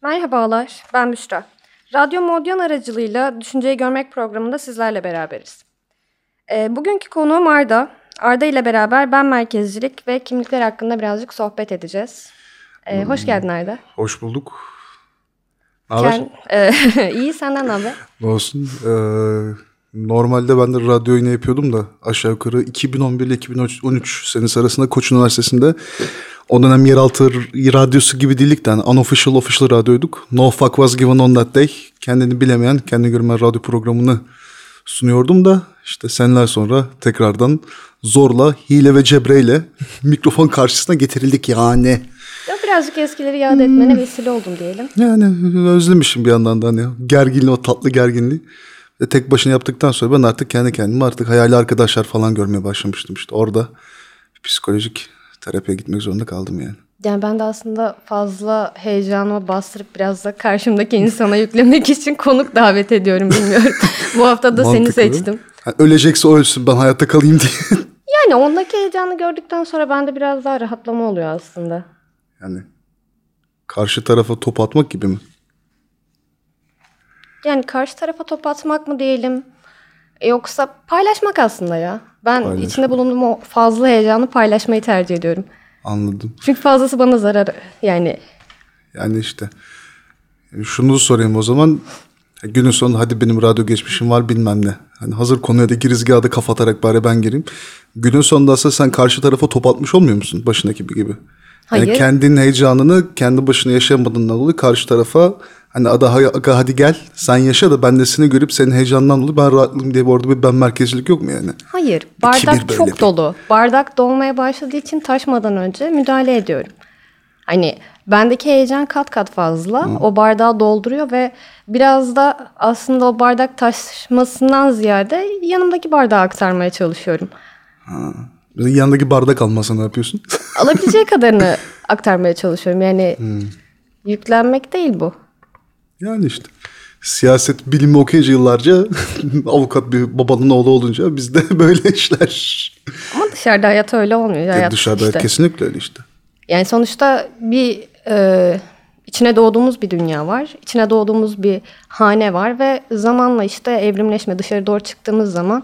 Merhabalar, ben Büşra. Radyo Modyon aracılığıyla Düşünceyi Görmek programında sizlerle beraberiz. Bugünkü konuğum Arda. Arda ile beraber ben merkezcilik ve kimlikler hakkında birazcık sohbet edeceğiz. Hoş geldin Arda. Hoş bulduk. Ne haber? İyi, senden ne haber? Ne olsun. Normalde ben de radyo yayını yapıyordum da aşağı yukarı 2011 ile 2013 senesi arasında Koç Üniversitesi'nde o dönem yeraltı radyosu gibi değildik de yani unofficial radyoyduk. No fuck was given on that day. Kendini bilemeyen, kendini görmeyen radyo programını sunuyordum da işte seneler sonra tekrardan zorla, hile ve cebreyle mikrofon karşısına getirildik yani. Ya birazcık eskileri yad etmene vesile oldum diyelim. Yani özlemişim bir yandan da hani gerginliği, o tatlı gerginliği. Ve tek başına yaptıktan sonra ben artık kendi kendime artık hayali arkadaşlar falan görmeye başlamıştım işte. Orada psikolojik terapiye gitmek zorunda kaldım yani. Yani ben de aslında fazla heyecanımı bastırıp biraz da karşımdaki insana yüklemek için konuk davet ediyorum, bilmiyorum. Bu hafta da seni seçtim. Yani ölecekse ölsün, ben hayatta kalayım diye. Yani ondaki heyecanı gördükten sonra bende biraz daha rahatlama oluyor aslında. Yani karşı tarafa top atmak gibi mi? Yani karşı tarafa top atmak mı diyelim, yoksa paylaşmak aslında ya. Ben içinde bulunduğum o fazla heyecanı paylaşmayı tercih ediyorum. Anladım. Çünkü fazlası bana zarar yani. Yani işte şunu sorayım o zaman. Günün sonunda hadi benim radyo geçmişim var bilmem ne. Hani hazır konuya da girizgahı da kapatarak bari ben gireyim. Günün sonunda aslında sen karşı tarafa top atmış olmuyor musun başındaki gibi? Yani Hayır. kendinin heyecanını kendi başına yaşayamadığından dolayı karşı tarafa hani aga hadi gel sen yaşa da ben de seni görüp senin heyecanından dolayı ben rahatlayayım diye orada bir ben merkezcilik yok mu yani? Hayır. Bardak çok dolu. Bardak dolmaya başladığı için taşmadan önce müdahale ediyorum. Hani bendeki heyecan kat kat fazla. O bardağı dolduruyor ve biraz da aslında o bardak taşmasından ziyade yanımdaki bardağı aktarmaya çalışıyorum. Yanındaki bardak almasa ne yapıyorsun? Alabileceği kadarını aktarmaya çalışıyorum. Yani yüklenmek değil bu. Yani işte siyaset bilimi okuyunca yıllarca avukat bir babanın oğlu olunca bizde böyle işler. Ama dışarıda hayat öyle olmuyor. Hayat dışarıda işte. Kesinlikle öyle işte. Yani sonuçta bir içine doğduğumuz bir dünya var. İçine doğduğumuz bir hane var ve zamanla işte evrimleşme, dışarı doğru çıktığımız zaman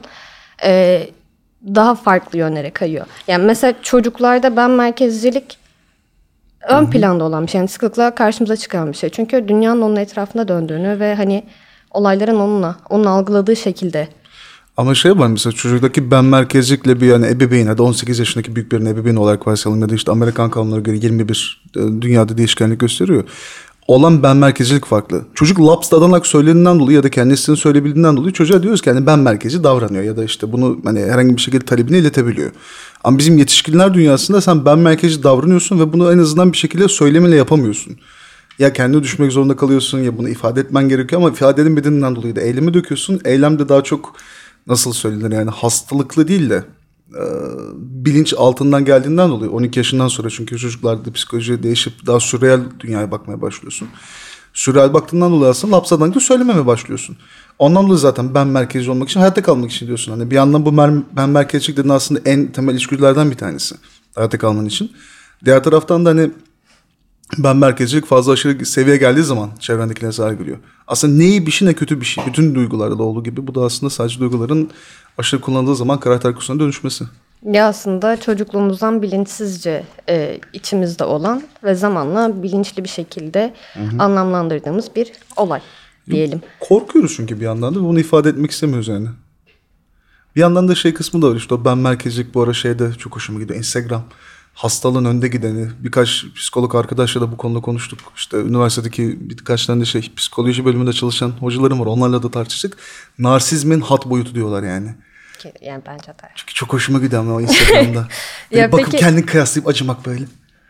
daha farklı yönlere kayıyor. Yani mesela çocuklarda ben merkezcilik ön planda olan bir şey. Yani sıklıkla karşımıza çıkan bir şey. Çünkü dünyanın onun etrafında döndüğünü ve hani olayların onun algıladığı şekilde. Ama şey var mesela çocuktaki ben merkezcilikle bir yani ebeveyn, hadi 18 yaşındaki büyük birinin ebeveyn olarak varsayalım ya da işte Amerikan kanunlarına göre 21 dünyada değişkenlik gösteriyor. Olan ben merkezcilik farklı. Çocuk laps dadanak söylediğinden dolayı ya da kendisini söyleyebildiğinden dolayı çocuğa diyoruz ki yani ben merkezi davranıyor ya da işte bunu hani herhangi bir şekilde talebini iletebiliyor. Ama bizim yetişkinler dünyasında sen ben merkezi davranıyorsun ve bunu en azından bir şekilde söylemeyle yapamıyorsun. Ya kendini düşmek zorunda kalıyorsun ya bunu ifade etmen gerekiyor ama ifade edemediğinden dolayı da eyleme döküyorsun. Eylem de daha çok nasıl söylenir yani hastalıklı değil de bilinç altından geldiğinden dolayı 12 yaşından sonra çünkü çocuklarda psikoloji değişip daha sürreal dünyaya bakmaya başlıyorsun. Sürreal baktığından dolayı aslında lapsadan da söylememeye başlıyorsun. Ondan dolayı zaten ben merkezci olmak için hayatta kalmak için diyorsun. Hani bir yandan bu ben merkezcilik dediğin aslında en temel içgüdülerden bir tanesi. Hayatta kalman için. Diğer taraftan da hani ben merkezcilik fazla aşırı seviyeye geldiği zaman çevrendekilere zarar görüyor. Aslında ne iyi bir şey ne kötü bir şey. Bütün duygularda da olduğu gibi bu da aslında sadece duyguların aşırı kullanıldığı zaman karakter kusuruna dönüşmesi. Ya aslında çocukluğumuzdan bilinçsizce içimizde olan ve zamanla bilinçli bir şekilde anlamlandırdığımız bir olay diyelim. Korkuyoruz çünkü bir yandan da bunu ifade etmek istemiyoruz yani. Bir yandan da şey kısmı da var işte o ben merkezcilik bu ara şeyde çok hoşuma gidiyor. Instagram hastalığın önde gideni. Birkaç psikolog arkadaşla da bu konuda konuştuk. İşte üniversitedeki birkaç tane de psikoloji bölümünde çalışan hocalarım var. Onlarla da tartıştık. Narsizmin hat boyutu diyorlar yani. Yani bence de. Çünkü çok hoşuma gidiyor ama o Instagram'da. Ya bakıp peki... kendini kıyaslayıp acımak böyle.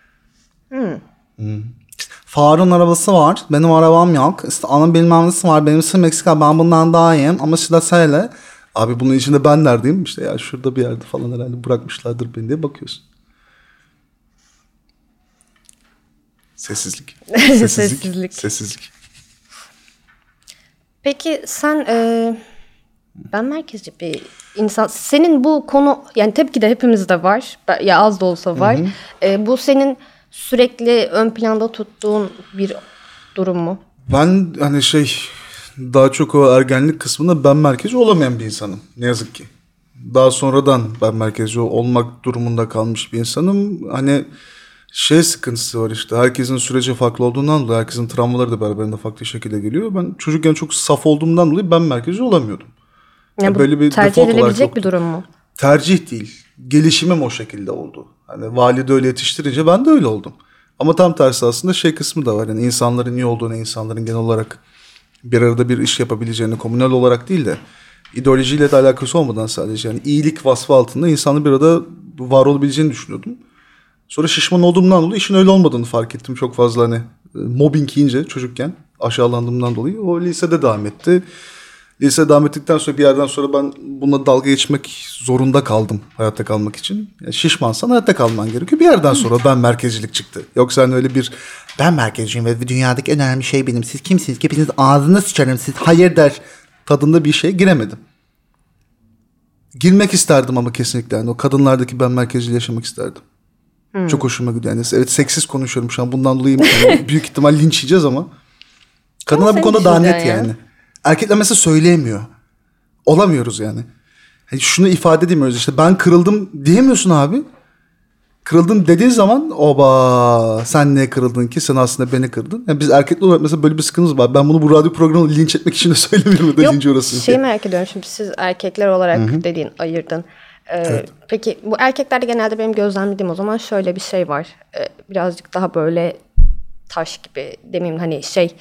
Faruk'un arabası var. Benim arabam yok. İşte onun bilmem nesi var. Benimsi Meksika. Ben bundan daha iyiyim. Ama işte söyle. Abi bunun içinde ben neredeyim? İşte ya şurada bir yerde falan herhalde bırakmışlardır beni diye bakıyorsun. Sessizlik. Sessizlik. Peki sen ben merkezci bir insan. Senin bu konu yani tabii ki de hepimizde var. Ya az da olsa var. Bu senin sürekli ön planda tuttuğun bir durum mu? Ben hani daha çok o ergenlik kısmında ben merkezi olamayan bir insanım. Ne yazık ki. Daha sonradan ben merkezi olmak durumunda kalmış bir insanım. Hani sıkıntısı var işte. Herkesin süreci farklı olduğundan dolayı herkesin travmaları da beraberinde farklı şekilde geliyor. Ben çocukken çok saf olduğumdan dolayı ben merkezi olamıyordum. Yani bu böyle bir tercih default olarak edilebilecek yoktu. bir durum mu? Tercih değil. Gelişimim o şekilde oldu. Hani valide öyle yetiştirince ben de öyle oldum. Ama tam tersi aslında kısmı da var. Yani insanların iyi olduğunu, insanların genel olarak bir arada bir iş yapabileceğini, komünel olarak değil de ideolojiyle de alakası olmadan sadece yani iyilik vasfı altında insanın bir arada var olabileceğini düşünüyordum. Sonra şişman olduğumdan dolayı işin öyle olmadığını fark ettim çok fazla hani mobbing yiyince çocukken aşağılandığımdan dolayı. O lisede devam etti. Lise devam ettikten sonra bir yerden sonra ben bununla dalga geçmek zorunda kaldım hayatta kalmak için. Yani şişmansan hayatta kalman gerekiyor. Bir yerden sonra ben merkezcilik çıktı. Yoksa hani öyle bir ben merkezciyim ve dünyadaki en önemli şey benim. Siz kimsiniz? Hepiniz ağzına sıçarım. Siz hayır der tadında bir şeye giremedim. Girmek isterdim ama kesinlikle. Yani o kadınlardaki ben merkezciliği yaşamak isterdim. Çok hoşuma gidiyor. Yani evet seksiz konuşuyorum şu an. Bundan dolayı yani büyük ihtimal linç yiyeceğiz ama. Kadınlar bu konuda daha net yani. Erkekler mesela söyleyemiyor. Olamıyoruz yani. Yani şunu ifade edemiyoruz işte ben kırıldım diyemiyorsun abi. Kırıldım dediğin zaman oba sen niye kırıldın ki sen aslında beni kırdın. Yani biz erkekler olarak mesela böyle bir sıkıntımız var. Ben bunu bu radyo programını linç etmek için de söylemiyorum. Yok linç orası. merak ediyorum şimdi siz erkekler olarak dediğin ayırdın. Evet. Peki bu erkeklerde genelde benim gözlemlediğim o zaman şöyle bir şey var. Birazcık daha böyle taş gibi demeyeyim hani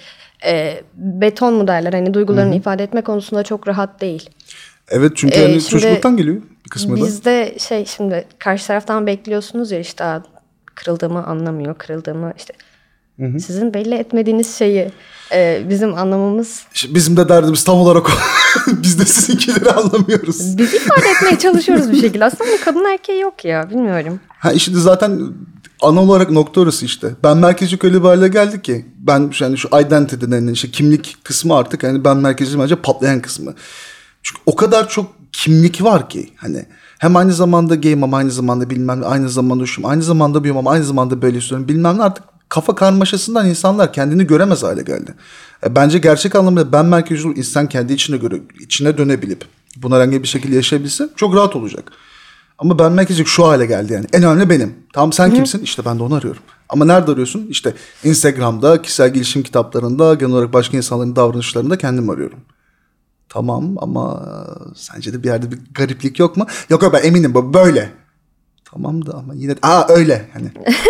beton mu derler hani duygularını ifade etme konusunda çok rahat değil. Evet çünkü yani çocukluktan geliyor bir kısmı da. Bizde şimdi karşı taraftan bekliyorsunuz ya işte kırıldığımı anlamıyor, kırıldığımı işte sizin belli etmediğiniz şeyi bizim anlamamız. İşte bizim de derdimiz tam olarak o. Biz de sizinkileri anlamıyoruz. Biz ifade etmeye çalışıyoruz bir şekilde. Aslında kadın erkeği yok ya bilmiyorum. İşte zaten ana olarak nokta orası işte. Ben merkezcilik öyle bir hale geldi ki. Ben yani şu identity denen kimlik kısmı artık hani ben merkezciyim bence patlayan kısmı. Çünkü o kadar çok kimlik var ki hani hem aynı zamanda gayim ama aynı zamanda bilmem ne, aynı zamanda şuyum, aynı zamanda buyum ama aynı zamanda böyle istiyorum bilmem ne artık kafa karmaşasından insanlar kendini göremez hale geldi. Bence gerçek anlamda ben merkezci insan kendi içine dönebilip buna herhangi bir şekilde yaşayabilse çok rahat olacak. Ama ben merkezcilik şu hale geldi yani. En önemli benim. Tamam sen kimsin? İşte ben de onu arıyorum. Ama nerede arıyorsun? İşte Instagram'da, kişisel gelişim kitaplarında, genel olarak başka insanların davranışlarında kendim arıyorum. Tamam ama sence de bir yerde bir gariplik yok mu? Yok ben eminim bu böyle. Tamam da ama yine öyle hani.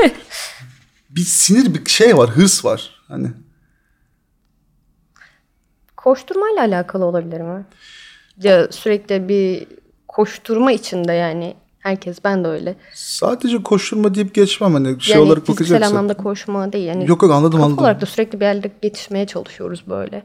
Bir sinir bir şey var, hırs var hani. Koşturmayla alakalı olabilir mi? Ya sürekli bir koşturma içinde yani herkes ben de öyle. Sadece koşturma deyip geçmem hani yani olarak bakacaksın. Yani fiziksel anlamda koşma değil. Yani yok anladım. Kafa olarak da sürekli bir yerlere yetişmeye çalışıyoruz böyle.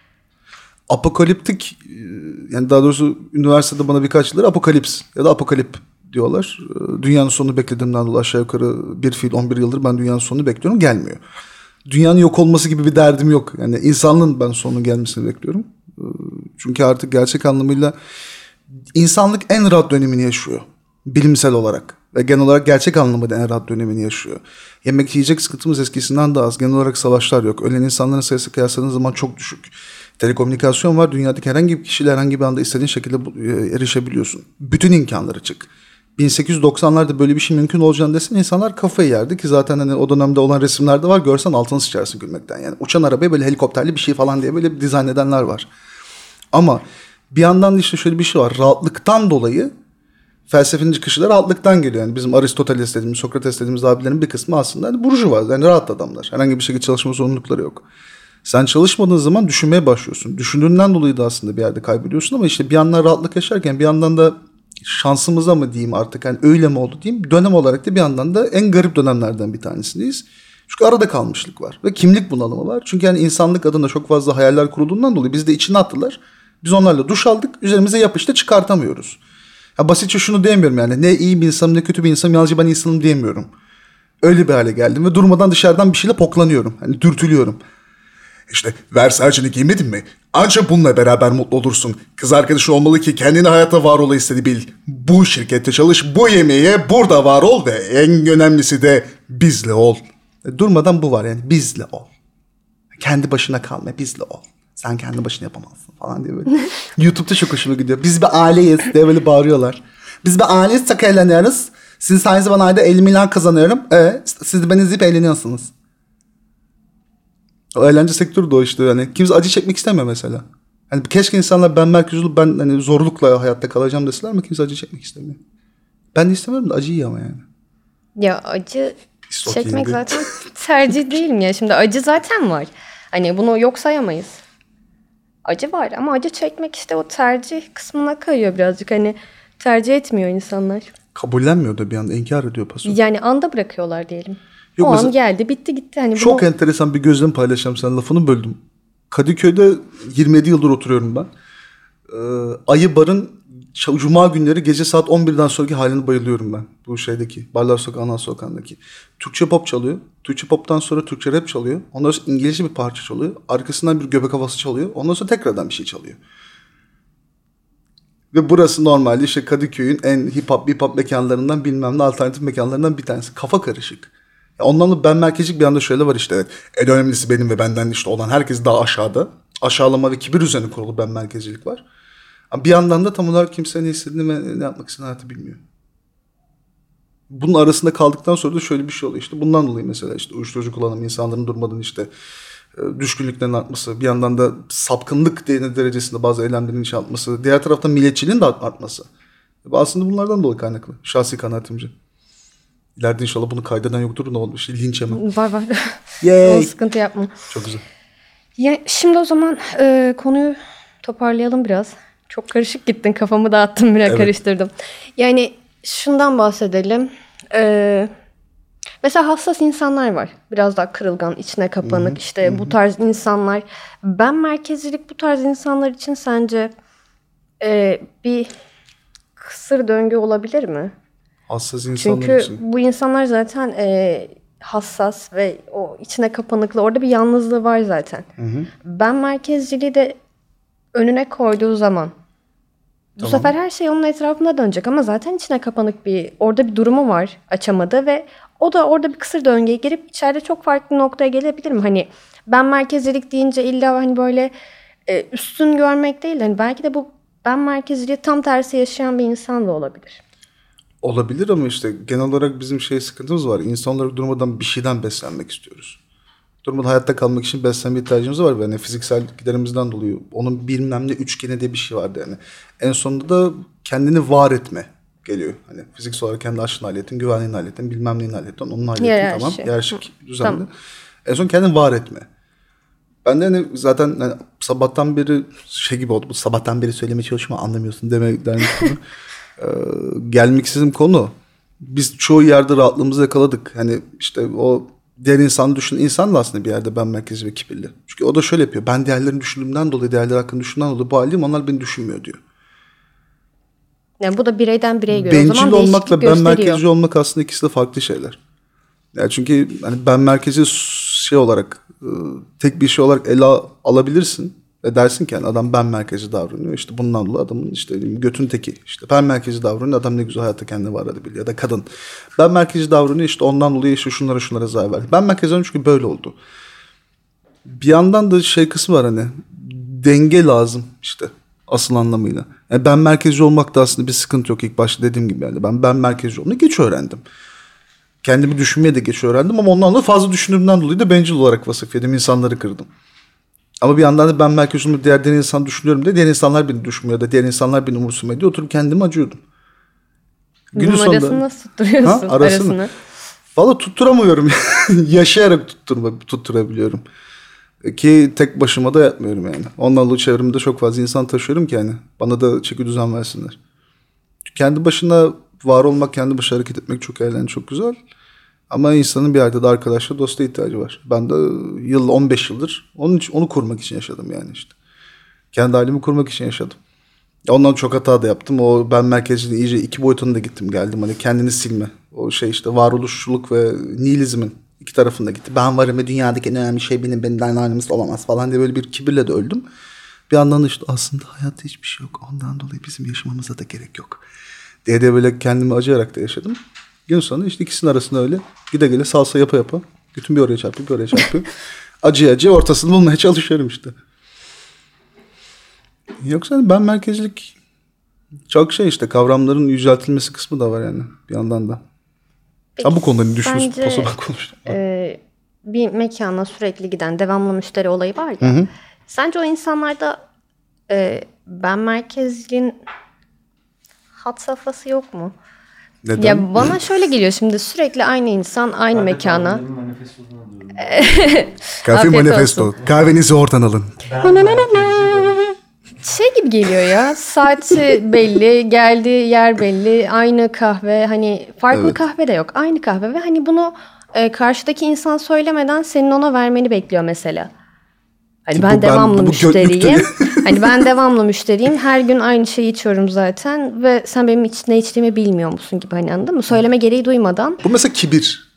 Apokaliptik yani daha doğrusu üniversitede bana birkaç yıldır apokalips ya da apokalip diyorlar. Dünyanın sonunu beklediğimden dolayı aşağı yukarı bir fiil 11 yıldır ben dünyanın sonunu bekliyorum gelmiyor. Dünyanın yok olması gibi bir derdim yok. Yani insanlığın ben sonunun gelmesini bekliyorum. Çünkü artık gerçek anlamıyla insanlık en rahat dönemini yaşıyor. Bilimsel olarak ve genel olarak gerçek anlamda en rahat dönemini yaşıyor. Yemek yiyecek sıkıntımız eskisinden daha az. Genel olarak savaşlar yok. Ölen insanların sayısı kıyasladığınız zaman çok düşük. Telekomünikasyon var. Dünyadaki herhangi bir kişiyle herhangi bir anda istediğin şekilde erişebiliyorsun. Bütün imkanlar açık. 1890'larda böyle bir şey mümkün olacağını desen insanlar kafayı yerdi ki zaten hani o dönemde olan resimlerde var. Görsen altını sıçarsın gülmekten. Yani uçan arabaya böyle helikopterli bir şey falan diye böyle bir dizayn edenler var. Ama bir yandan da işte şöyle bir şey var. Rahatlıktan dolayı felsefenin çıkışı da rahatlıktan geliyor. Yani bizim Aristoteles dediğimiz, Sokrates dediğimiz abilerin bir kısmı aslında hani burjuva. Yani rahat adamlar. Herhangi bir şekilde çalışma zorunlulukları yok. Sen çalışmadığın zaman düşünmeye başlıyorsun. Düşündüğünden dolayı da aslında bir yerde kaybediyorsun ama işte bir yandan rahatlık yaşarken bir yandan da şansımıza mı diyeyim artık yani öyle mi oldu diyeyim. Dönem olarak da bir yandan da en garip dönemlerden bir tanesindeyiz. Çünkü arada kalmışlık var ve kimlik bunalımı var. Çünkü yani insanlık adına çok fazla hayaller kurulduğundan dolayı biz de içine attılar. Biz onlarla duş aldık. Üzerimize yapıştı çıkartamıyoruz. Ya basitçe şunu diyemiyorum yani. Ne iyi bir insanım ne kötü bir insanım. Yalnızca ben insanım diyemiyorum. Öyle bir hale geldim ve durmadan dışarıdan bir şeyle poklanıyorum. Hani dürtülüyorum. İşte Versace'ni giymedin mi? Ancak bununla beraber mutlu olursun. Kız arkadaşın olmalı ki kendini hayata var ola istedi bil. Bu şirkette çalış, bu yemeğe burada var ol ve en önemlisi de bizle ol. Durmadan bu var yani bizle ol. Kendi başına kalma, bizle ol. Sen kendi başına yapamazsın falan diye böyle. YouTube'da çok hoşuma gidiyor. Biz bir aileyiz diye böyle bağırıyorlar. Biz bir aileyiz, çok eğleniyoruz. Sizin sayenizde ben ayda 50 milyon kazanıyorum. Siz de beni izleyip eğleniyorsunuz. O eğlence sektörü de o işte. Yani kimse acı çekmek istemiyor mesela. Yani keşke insanlar ben merkezli olup ben hani zorlukla hayatta kalacağım deseler ama kimse acı çekmek istemiyor. Ben de istemiyorum da acı iyi ama yani. Ya acı çekmek zaten tercih değil mi ya? Şimdi acı zaten var. Hani bunu yok sayamayız. Acı var ama acı çekmek işte o tercih kısmına kayıyor birazcık. Hani tercih etmiyor insanlar. Kabullenmiyor da bir anda, inkar ediyor paso. Yani anda bırakıyorlar diyelim. Yok, o an geldi, bitti gitti. Hani çok enteresan bir gözlem paylaşacağım, sen lafını böldüm. Kadıköy'de 27 yıldır oturuyorum ben. Ayı Bar'ın Cuma günleri gece saat 11'den sonraki haline bayılıyorum ben. Bu şeydeki Barlar Sokağı, Ana Sokağı'ndaki. Türkçe pop çalıyor. Türkçe pop'tan sonra Türkçe rap çalıyor. Ondan sonra İngilizce bir parça çalıyor. Arkasından bir göbek havası çalıyor. Ondan sonra tekrardan bir şey çalıyor. Ve burası normalde işte Kadıköy'ün en hip hop mekanlarından, bilmem ne alternatif mekanlarından bir tanesi. Kafa karışık. Ondan da ben merkezlik bir anda şöyle var işte. Evet, en önemlisi benim ve benden işte olan herkes daha aşağıda. Aşağılama ve kibir üzerine kurulu ben merkezcilik var. Bir yandan da tam olarak kimse ne istediğini ve ne yapmak istediğini hayatı bilmiyor. Bunun arasında kaldıktan sonra da şöyle bir şey oluyor işte. Bundan dolayı mesela işte uyuşturucu kullanımı, insanların durmadan işte düşkünlüklerin artması, bir yandan da sapkınlık derecesinde bazı eylemlerin artması, diğer taraftan milliyetçiliğin de artması. Aslında bunlardan dolayı kaynaklı. Şahsi kanaatimce. İleride inşallah bunu kaydeden yoktur. Ne olmuş? Linç yemem. Var. Yay. O sıkıntı yapma. Çok güzel. Ya, şimdi o zaman konuyu toparlayalım biraz. Çok karışık gittin. Kafamı dağıttım, biraz karıştırdım. Yani şundan bahsedelim. Mesela hassas insanlar var. Biraz daha kırılgan, içine kapanık. Hı-hı. İşte bu tarz insanlar. Ben merkezcilik bu tarz insanlar için sence bir kısır döngü olabilir mi? Hassas insanlar Çünkü için. bu insanlar zaten hassas ve o içine kapanıklı. Orada bir yalnızlığı var zaten. Hı-hı. Ben merkezciliği de önüne koyduğu zaman bu sefer her şey onun etrafında dönecek ama zaten içine kapanık orada bir durumu var, açamadı ve o da orada bir kısır döngüye girip içeride çok farklı noktaya gelebilir mi? Hani ben merkezcilik deyince illa hani böyle üstün görmek değil, hani belki de bu ben merkezciliği tam tersi yaşayan bir insan da olabilir. Olabilir ama işte genel olarak bizim sıkıntımız var. İnsan olarak durmadan bir şeyden beslenmek istiyoruz. Durmadan hayatta kalmak için beslenme ihtiyacımız var. Yani fiziksel giderimizden dolayı. Onun bilmem ne üçgeni de bir şey vardı yani. En sonunda da kendini var etme geliyor. Hani fiziksel olarak kendi açlığını hallettin, güvenliğini hallettin, bilmem neyini hallettin, onun hallettin, tamam. Yerleşik düzenli. Tamam. En son kendini var etme. Ben de hani zaten hani sabahtan beri gibi oldu. Bu sabahtan beri söylemeye çalışıyorum ama anlamıyorsun demekten gelmek istediğim konu. Biz çoğu yerde rahatlığımızı yakaladık. Hani işte o diğer insanı düşünen insan da aslında bir yerde ben merkezi ve kibirli. Çünkü o da şöyle yapıyor. Ben diğerlerini düşündüğümden dolayı, diğerleri hakkında düşündüğümden dolayı bu haldeyim. Onlar beni düşünmüyor diyor. Yani bu da bireyden bireye göre bencil o zaman olmakla ben merkezci olmak aslında ikisi de farklı şeyler. Yani çünkü hani ben merkezi olarak tek bir şey olarak ele alabilirsin. Ve dersin ki yani adam ben merkezi davranıyor. İşte bundan dolayı adamın işte götün teki. İşte ben merkezi davranıyor. Adam ne güzel hayatta kendini var edebiliyor. Ya da kadın. Ben merkezi davranıyor. İşte ondan dolayı işte şunlara zarar ver. Ben merkezi davranıyorum çünkü böyle oldu. Bir yandan da kısmı var hani. Denge lazım işte. Asıl anlamıyla. Yani ben merkezci olmakta aslında bir sıkıntı yok. İlk başta dediğim gibi yani. Ben merkezci olmayı geç öğrendim. Kendimi düşünmeye de geç öğrendim ama ondan da fazla düşündüğümden dolayı da bencil olarak vasıfladım. İnsanları kırdım. Ama bir yandan da ben merkezci diğer insan düşünüyorum diye diğer insanlar beni düşünmüyor da diğer insanlar beni umursamıyor diye oturup kendimi acıyordum. Günün sonunda arasını nasıl tutturuyorsun? Arasını. Valla tutturamıyorum. Yaşayarak tutturabiliyorum. Ki tek başıma da yapmıyorum yani. Ondan dolayı çevremde çok fazla insan taşıyorum ki yani. Bana da çeki düzen versinler. Kendi başına var olmak, kendi başına hareket etmek çok eğlenceli, çok güzel. Ama insanın bir yerde de arkadaşla, dosta ihtiyacı var. Ben de 15 yıldır onu kurmak için yaşadım yani işte. Kendi ailemi kurmak için yaşadım. Ondan çok hata da yaptım. O ben merkezciliğin iyice iki boyutuna da gittim geldim. Hani kendini silme. O işte varoluşçuluk ve nihilizmin iki tarafında gitti. Ben varım ve dünyadaki en önemli şey benden ayrılmış olamaz falan diye böyle bir kibirle de öldüm. Bir yandan da işte aslında hayatta hiçbir şey yok. Ondan dolayı bizim yaşamamıza da gerek yok diye böyle kendimi acıyarak da yaşadım. Gün sonu işte ikisinin arasında öyle gide gele salsa yapa. Bütün bir oraya çarpıyor, bir oraya çarpıyor. acı ortasını bulmaya çalışıyorum işte. Yoksa hani ben merkezcilik çok şey işte, kavramların yüceltilmesi kısmı da var yani bir yandan da. Peki, Sen bu konuda ne düşünüyorsun? sence, Paso ben konuştum. bir mekana sürekli giden devamlı müşteri olayı var ya. Hı. Sence o insanlarda ben merkezciliğin had safhası yok mu? Neden? Ya bana şöyle geliyor, şimdi sürekli aynı insan aynı mekana. Kahve manifesto. Kahvenizi oradan alın. Şey gibi geliyor ya, saati belli, geldiği yer belli, aynı kahve, hani farklı kahve de yok, aynı kahve ve hani bunu karşıdaki insan söylemeden senin ona vermeni bekliyor mesela. Hani ben devamlı müşteriyim. Hani ben devamlı müşteriyim. Her gün aynı şeyi içiyorum zaten ve sen benim ne içtiğimi bilmiyor musun gibi, hani anladın mı? Söyleme gereği duymadan. Bu mesela kibir.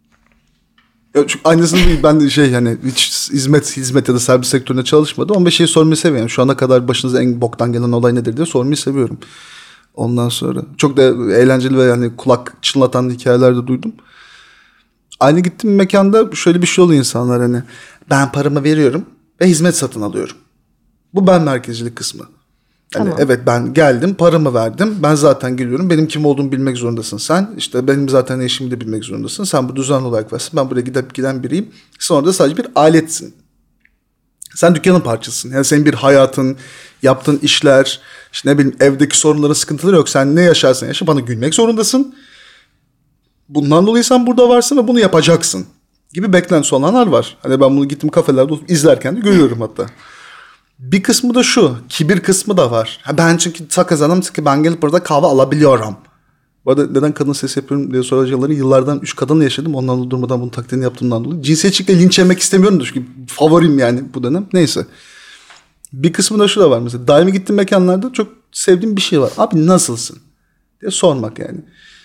Ya çünkü aynısını ben de hani hiç hizmet ya da servis sektöründe çalışmadım ama bir şey sormayı seviyorum. Şu ana kadar başınıza en boktan gelen olay nedir diye sormayı seviyorum. Ondan sonra çok da eğlenceli ve yani kulak çınlatan hikayeler de duydum. Aynı gittiğim mekanda şöyle bir şey oluyor insanlar, hani ben paramı veriyorum ve hizmet satın alıyorum. Bu ben merkezcilik kısmı. Yani tamam. Evet, ben geldim, paramı verdim. Ben zaten geliyorum. Benim kim olduğumu bilmek zorundasın sen. İşte benim zaten eşimi de bilmek zorundasın. Sen bu düzenli olarak varsın. Ben buraya giden biriyim. Sen orada sadece bir aletsin. Sen dükkanın parçasısın. Yani senin bir hayatın, yaptığın işler, işte ne bileyim evdeki sorunların, sıkıntıları yok. Sen ne yaşarsan yaşa, bana gülmek zorundasın. Bundan dolayı sen burada varsın ve bunu yapacaksın gibi beklentisi olanlar var. Hani ben bunu gittim kafelerde izlerken de görüyorum hatta. Bir kısmı da şu, kibir kısmı da var. Ben çünkü sakızanım ki ben gelip burada kahve alabiliyorum. Bu arada neden kadın sesi yapıyorum diye soracakları, yıllardan 3 kadınla yaşadım. Ondan dolayı durmadan bunun taklidini yaptığımdan dolayı. Cinsiyetçilikle linç yemek istemiyorum da çünkü favorim yani bu dönem. Neyse. Bir kısmı da şu da var mesela. Daimi gittiğim mekanlarda çok sevdiğim bir şey var. Abi nasılsın diye sormak yani.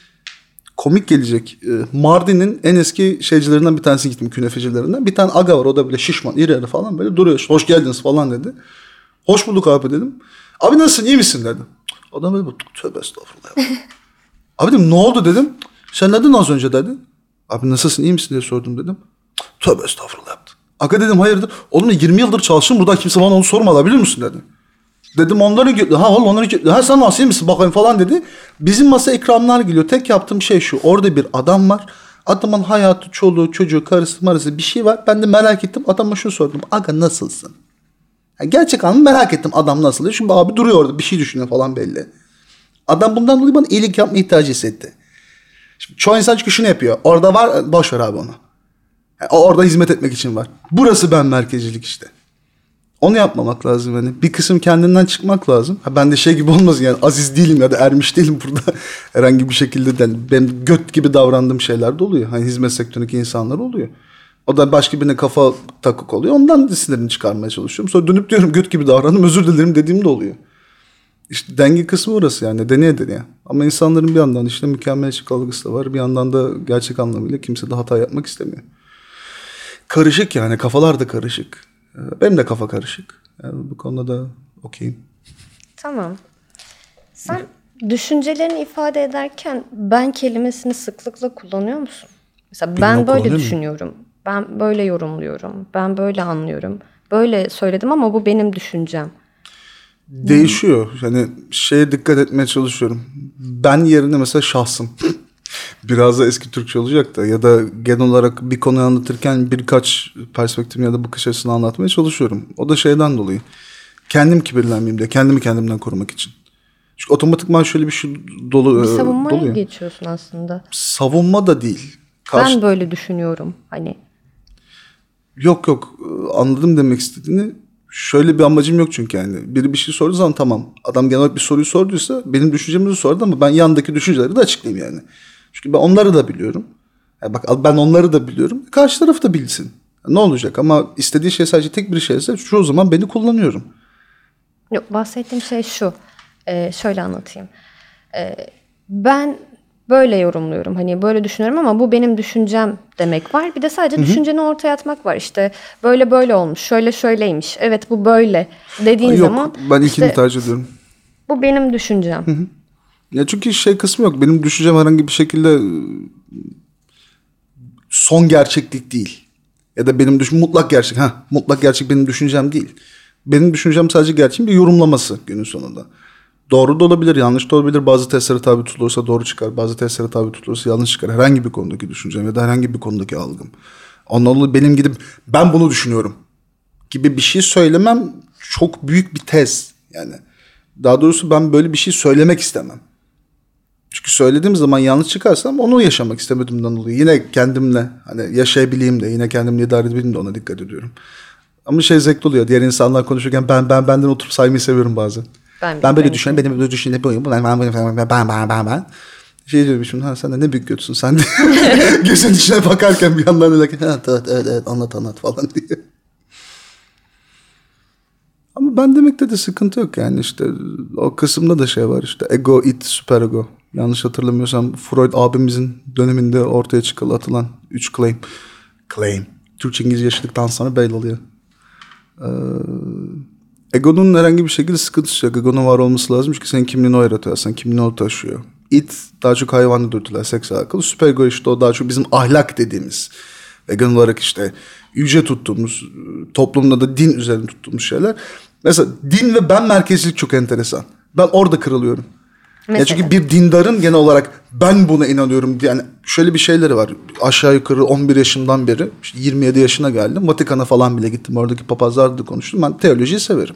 Komik gelecek. Mardin'in en eski şeycilerinden bir tanesi gittim, künefecilerinden. Bir tane aga var, o da böyle şişman, iri yarı falan, böyle duruyor. Hoş geldiniz falan dedi. Hoş bulduk abi dedim. Abi nasılsın, iyi misin dedi. Adam böyle tövbe estağfurullah. Abi dedim ne oldu dedim. Sen neden az önce dedi. Abi nasılsın, iyi misin diye sordum dedim. Tövbe estağfurullah yaptı. Aga dedim hayırdır. Oğlum 20 yıldır çalışıyorum burada, kimse bana onu sormadı, biliyor musun dedi. Dedim onları götürdü. Ha oğlum onları götürdü. Ha sen nasıl, iyi misin bakayım falan dedi. Bizim masa ikramlar geliyor. Tek yaptığım şey şu. Orada bir adam var. Adamın hayatı, çoluğu, çocuğu, karısı, marısı bir şey var. Ben de merak ettim. Adama şunu sordum. Aga nasılsın? Yani gerçek anlamda merak ettim adam nasıl diye. Çünkü abi duruyor orada bir şey düşünüyor falan belli. Adam bundan dolayı bana iyilik yapma ihtiyacı hissetti. Şimdi çoğu insan çünkü şunu yapıyor. Orada var, boş ver abi onu. Yani orada hizmet etmek için var. Burası ben merkezcilik işte. Onu yapmamak lazım hani. Bir kısım kendinden çıkmak lazım. Ben de şey gibi olmasın yani, aziz değilim ya da ermiş değilim burada. Herhangi bir şekilde yani benim göt gibi davrandığım şeyler de oluyor. Hani hizmet sektöründeki insanlar oluyor. O da başka birine kafa takık oluyor. Ondan sinirini çıkarmaya çalışıyorum. Sonra dönüp diyorum göt gibi davrandım, özür dilerim dediğim de oluyor. İşte denge kısmı orası yani, deneye. Ama insanların bir yandan işte mükemmeliyetçilik algısı da var. Bir yandan da gerçek anlamıyla kimse de hata yapmak istemiyor. Karışık yani, kafalar da karışık. Benim de kafa karışık. Yani bu konuda da okeyim. Tamam. Sen düşüncelerini ifade ederken ben kelimesini sıklıkla kullanıyor musun? Mesela ben böyle düşünüyorum. Ben böyle yorumluyorum. Ben böyle anlıyorum. Böyle söyledim ama bu benim düşüncem. Değişiyor. Yani şeye dikkat etmeye çalışıyorum. Ben yerine mesela şahsım. Biraz da eski Türkçe olacak da, ya da genel olarak bir konuyu anlatırken birkaç perspektif ya da bakış açısını anlatmaya çalışıyorum. O da şeyden dolayı. Kendim kibirlenmeyeyim diye. Kendimi kendimden korumak için. Çünkü otomatikman şöyle bir şey bir savunmaya geçiyorsun aslında. Savunma da değil. Ben böyle düşünüyorum hani. Yok anladım demek istediğini. Şöyle bir amacım yok çünkü yani. Biri bir şey sorduğu zaman tamam. Adam genel olarak bir soruyu sorduysa benim düşüncemi sordu ama ben yandaki düşünceleri de açıklayayım yani. Çünkü ben onları da biliyorum. Yani bak ben onları da biliyorum. Karşı taraf da bilsin. Ne olacak ama istediği şey sadece tek bir şeyse çoğu zaman beni kullanıyorum. Yok, bahsettiğim şey şu. Şöyle anlatayım. Ben böyle yorumluyorum. Hani böyle düşünüyorum ama bu benim düşüncem demek var. Bir de sadece düşünceni ortaya atmak var. İşte böyle olmuş. Şöyleymiş. Evet bu böyle dediğin zaman. Yok, ben ilkini işte, tercih ediyorum. Bu benim düşüncem. Hı. Ya çünkü şey kısmı yok. Benim düşüncem herhangi bir şekilde son gerçeklik değil. Ya da benim mutlak gerçek. Mutlak gerçek benim düşüncem değil. Benim düşüncem sadece gerçeğin bir yorumlaması günün sonunda. Doğru da olabilir, yanlış da olabilir. Bazı testlere tabi tutulursa doğru çıkar. Bazı testlere tabi tutulursa yanlış çıkar. Herhangi bir konudaki düşüncem ya da herhangi bir konudaki algım. Ondan dolayı benim gidip ben bunu düşünüyorum gibi bir şey söylemem çok büyük bir tez. Yani daha doğrusu ben böyle bir şey söylemek istemem. Çünkü söylediğim zaman yanlış çıkarsam onu yaşamak istemediğimden dolayı. Yine kendimle hani yaşayabileyim de, yine kendimle idare edebileyim de ona dikkat ediyorum. Ama zevkli oluyor. Diğer insanlar konuşurken benden oturup saymayı seviyorum bazen. Ben böyle düşünüyorum. Benim böyle düşünüyorum. Ben. Diyorum şimdi sen de ne büyük götsün sen de. Gözün içine bakarken bir yandan öyle evet, anlat falan diye. Ama ben demekte de sıkıntı yok yani işte o kısımda da var işte ego, id, süperego. Yanlış hatırlamıyorsam Freud abimizin döneminde ortaya atılan 3 claim. Türkçe İngilizce yaşadıktan sonra belli oluyor. Egonun herhangi bir şekilde sıkıntısı yok. Egonun var olması lazım çünkü senin kimliğini o yaratıyor. Sen kimliğini o taşıyor. Id daha çok hayvanlı dürtüler, seksle alakalı. Süperego işte o daha çok bizim ahlak dediğimiz. Egon olarak işte yüce tuttuğumuz, toplumda da din üzerine tuttuğumuz şeyler. Mesela din ve ben merkezcilik çok enteresan. Ben orada kırılıyorum. Ya çünkü bir dindarın genel olarak ben buna inanıyorum. Yani şöyle bir şeyleri var. Aşağı yukarı 11 yaşımdan beri işte 27 yaşına geldim. Vatikan'a falan bile gittim. Oradaki papazlarla da konuştum. Ben teolojiyi severim.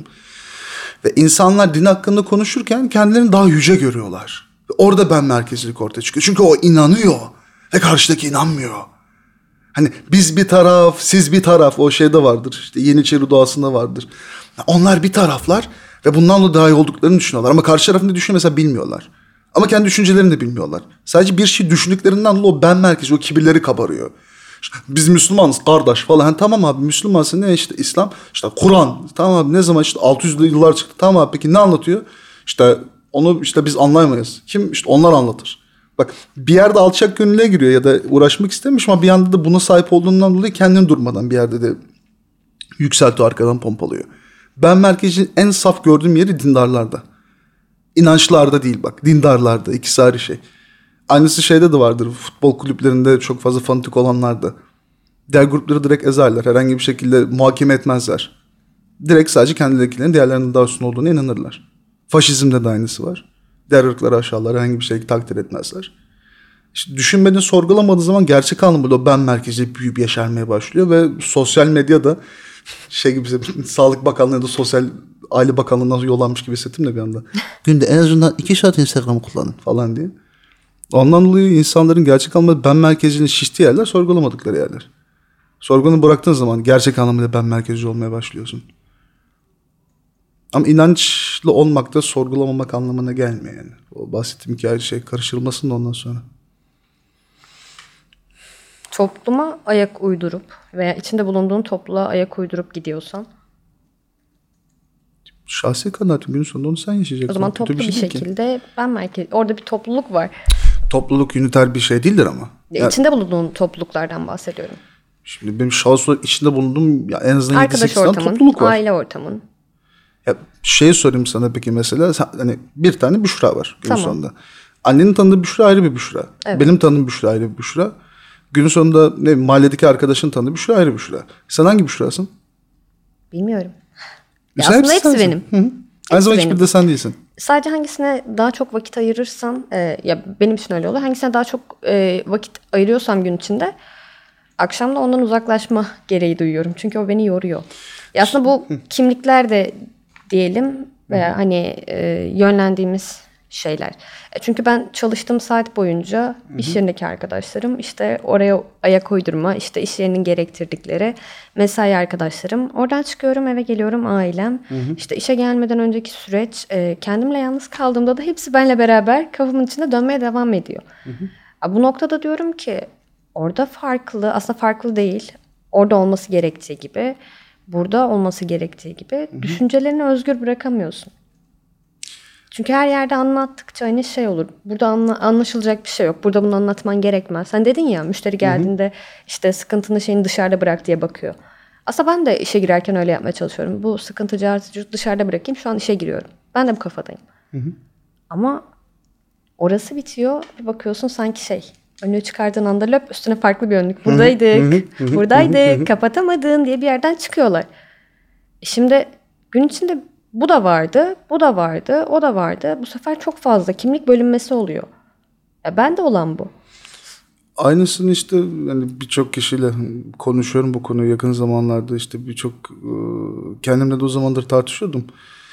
Ve insanlar din hakkında konuşurken kendilerini daha yüce görüyorlar. Ve orada ben merkezcilik ortaya çıkıyor. Çünkü o inanıyor ve karşıdaki inanmıyor. Hani biz bir taraf, siz bir taraf o şeyde vardır. İşte Yeniçeri doğasında vardır. Onlar bir taraflar ve bundan da daha iyi olduklarını düşünüyorlar. Ama karşı tarafın ne düşünüyor mesela bilmiyorlar. Ama kendi düşüncelerini de bilmiyorlar. Sadece bir şey düşündüklerinden dolayı o ben merkezi, o kibirleri kabarıyor. İşte biz Müslümanız kardeş falan. Hani tamam abi Müslümansın ne işte İslam, işte Kur'an. Tamam abi ne zaman işte 600'lü yıllar çıktı. Tamam abi peki ne anlatıyor? İşte onu işte biz anlayamayız. Kim? İşte onlar anlatır. Bak bir yerde alçak gönüllüye giriyor ya da uğraşmak istemiş ama bir yanda da buna sahip olduğundan dolayı kendini durmadan bir yerde de yükseltiyor, arkadan pompalıyor. Ben merkezin en saf gördüğüm yeri dindarlarda. İnançlarda değil bak, dindarlarda. İkisi ayrı şey. Aynısı şeyde de vardır. Futbol kulüplerinde çok fazla fanatik olanlar da. Diğer grupları direkt ezerler. Herhangi bir şekilde muhakeme etmezler. Direkt sadece kendilerinden diğerlerinin daha üstün olduğuna inanırlar. Faşizmde de aynısı var. Diğer ırkları aşağılar, herhangi bir şekilde takdir etmezler. İşte düşünmeden sorgulamadığı zaman gerçek anlamda o ben merkezi büyüyüp yaşarmaya başlıyor ve sosyal medyada gibi Sağlık Bakanlığı ya da Sosyal Aile Bakanlığı'ndan yollanmış gibi hissettim de bir anda. Günde en azından 2 saat Instagram'ı kullanın falan diye. Ondan dolayı insanların gerçek anlamda ben merkezinin şiştiği yerler sorgulamadıkları yerler. Sorgunu bıraktığın zaman gerçek anlamda ben merkezci olmaya başlıyorsun. Ama inançlı olmak da sorgulamamak anlamına gelmiyor yani. O bahsettiğim hikaye karıştırılmasın da ondan sonra. Topluma ayak uydurup veya içinde bulunduğun topluluğa ayak uydurup gidiyorsan? Şahsi kanaatim günün sonunda onu sen yaşayacaksın. O zaman toplu bir şekilde ben merkez... Orada bir topluluk var. Topluluk üniter bir şey değildir ama. Yani, içinde bulunduğun topluluklardan bahsediyorum. Şimdi benim şahsi olarak içinde bulunduğum en azından arkadaş ortamın, topluluk var. Aile ortamın. Ya sorayım sana peki mesela hani bir tane Büşra var günün tamam. sonunda. Annenin tanıdığı Büşra ayrı bir Büşra. Evet. Benim tanıdığım Büşra ayrı bir Büşra. Günün sonunda mahalledeki arkadaşın tanıdığı Büşra ayrı bir Büşra. Sen hangi Büşra'sın? Bilmiyorum. Ya aslında hepsi benim. Hı-hı. Aynı zamanda hiçbir de sen değilsin. Sadece hangisine daha çok vakit ayırırsam, ya benim için öyle olur. Hangisine daha çok vakit ayırıyorsam gün içinde, akşam da ondan uzaklaşma gereği duyuyorum. Çünkü o beni yoruyor. Ya aslında bu kimlikler de diyelim veya hani yönlendiğimiz şeyler. Çünkü ben çalıştığım saat boyunca iş yerindeki arkadaşlarım, işte oraya ayak uydurma, işte iş yerinin gerektirdikleri mesai arkadaşlarım. Oradan çıkıyorum, eve geliyorum, ailem. İşte işe gelmeden önceki süreç, kendimle yalnız kaldığımda da hepsi benimle beraber kafamın içinde dönmeye devam ediyor. Bu noktada diyorum ki orada farklı, aslında farklı değil. Orada olması gerektiği gibi, burada olması gerektiği gibi düşüncelerini özgür bırakamıyorsun. Çünkü her yerde anlattıkça hani şey olur. Burada anlaşılacak bir şey yok. Burada bunu anlatman gerekmez. Sen dedin ya, müşteri geldiğinde işte sıkıntını şeyini dışarıda bırak diye bakıyor. Aslında ben de işe girerken öyle yapmaya çalışıyorum. Bu sıkıntı dışarıda bırakayım. Şu an işe giriyorum. Ben de bu kafadayım. Ama orası bitiyor. Bir bakıyorsun sanki Önlüğü çıkardığın anda löp üstüne farklı bir önlük. Buradaydık, buradaydık, kapatamadın diye bir yerden çıkıyorlar. Şimdi gün içinde bu da vardı, bu da vardı, o da vardı. Bu sefer çok fazla kimlik bölünmesi oluyor. Ben de olan bu. Aynısını işte yani birçok kişiyle konuşuyorum bu konuyu yakın zamanlarda, işte birçok kendimle de o zamandır tartışıyordum.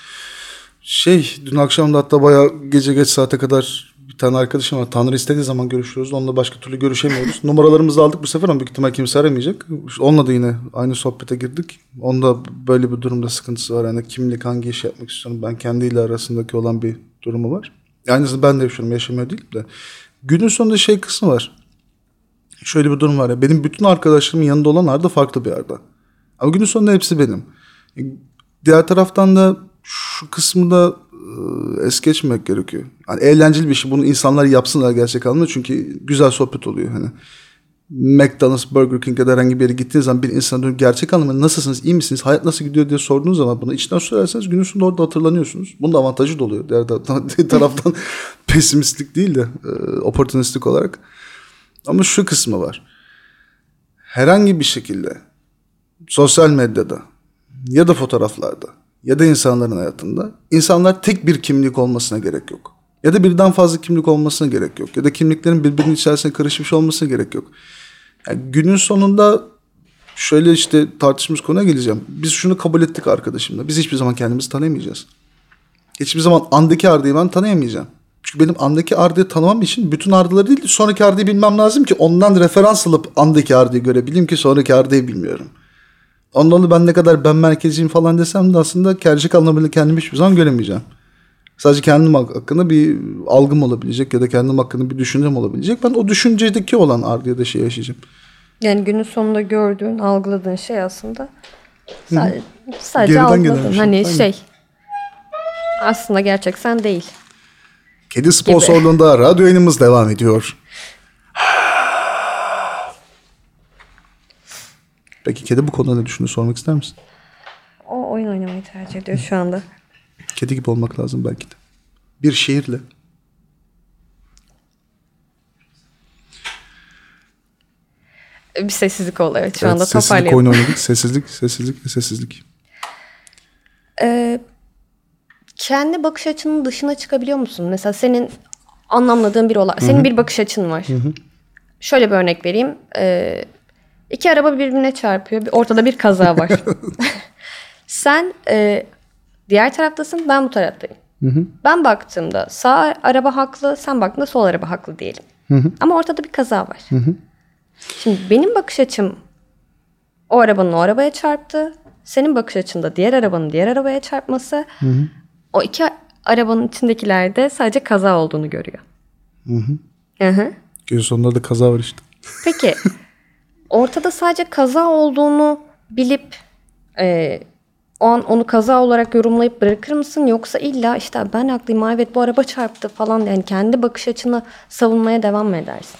Dün akşam da hatta bayağı gece geç saate kadar bir tane arkadaşım var. Tanrı istediği zaman görüşüyoruz. Onunla başka türlü görüşemiyoruz. Numaralarımızı aldık bu sefer ama büyük ihtimal kimse aramayacak. Onunla da yine aynı sohbete girdik. Onda böyle bir durumda sıkıntısı var. Yani kimlik, hangi iş yapmak istiyorum, ben kendiyle arasındaki olan bir durumu var. Aynısını ben de yaşıyorum. Yaşamıyor değilim de. Günün sonunda kısmı var. Şöyle bir durum var ya. Benim bütün arkadaşlarımın yanında olanlar da farklı bir yerde. Ama günün sonunda hepsi benim. Diğer taraftan da şu kısmı da es geçmemek gerekiyor. Yani eğlenceli bir şey. Bunu insanlar yapsınlar gerçek anlamda. Çünkü güzel sohbet oluyor. Hani McDonald's, Burger King'e de herhangi bir yere gittiğiniz zaman bir insana dönüp gerçek anlamda nasılsınız, iyi misiniz, hayat nasıl gidiyor diye sorduğunuz zaman bunu içten söylerseniz günün sonunda orada hatırlanıyorsunuz. Bunun da avantajı da oluyor. Diğer taraftan pesimistlik değil de opportunistik olarak. Ama şu kısmı var. Herhangi bir şekilde sosyal medyada ya da fotoğraflarda ya da insanların hayatında insanlar tek bir kimlik olmasına gerek yok. Ya da birden fazla kimlik olmasına gerek yok. Ya da kimliklerin birbirinin içerisine karışmış olmasına gerek yok. Yani günün sonunda şöyle tartışmış konuya geleceğim. Biz şunu kabul ettik arkadaşımla. Biz hiçbir zaman kendimizi tanıyamayacağız. Hiçbir zaman andaki Arda'yı ben tanıyamayacağım. Çünkü benim andaki Arda'yı tanımam için bütün Arda'ları değil, sonraki Arda'yı bilmem lazım ki ondan referans alıp andaki Arda'yı görebileyim ki sonraki Arda'yı bilmiyorum. Ondan ben ne kadar ben merkezciyim falan desem de aslında gerçek anlamıyla kendimi hiçbir zaman göremeyeceğim. Sadece kendim hakkında bir algım olabilecek ya da kendim hakkında bir düşüncem olabilecek. Ben o düşüncedeki olan Arda'ya da yaşayacağım. Yani günün sonunda gördüğün, algıladığın şey aslında sadece algıladığın. Hani aslında gerçek sen değil. Kedi sponsorluğunda radyo yayınımız devam ediyor. Peki kedi bu konuda ne düşündüğünü sormak ister misin? O oyun oynamayı tercih ediyor şu anda. Kedi gibi olmak lazım belki de. Bir şiirle. Bir sessizlik oldu evet şu anda sessizlik toparlayalım. oyunu oynadık. Sessizlik. Kendi bakış açının dışına çıkabiliyor musun? Mesela senin anlamladığın bir olay. Senin bir bakış açın var. Hı-hı. Şöyle bir örnek vereyim. İki araba birbirine çarpıyor. Ortada bir kaza var. Sen diğer taraftasın, ben bu taraftayım. Hı-hı. Ben baktığımda sağ araba haklı, sen baktığında sol araba haklı diyelim. Hı-hı. Ama ortada bir kaza var. Hı-hı. Şimdi benim bakış açım o arabanın o arabaya çarptı. Senin bakış açında diğer arabanın diğer arabaya çarpması. Hı-hı. O iki arabanın içindekiler de sadece kaza olduğunu görüyor. Hı-hı. Hı-hı. Gün sonunda da kaza var işte. Peki ortada sadece kaza olduğunu bilip o an onu kaza olarak yorumlayıp bırakır mısın? Yoksa illa ben haklıyım, evet bu araba çarptı falan, yani kendi bakış açını savunmaya devam mı edersin?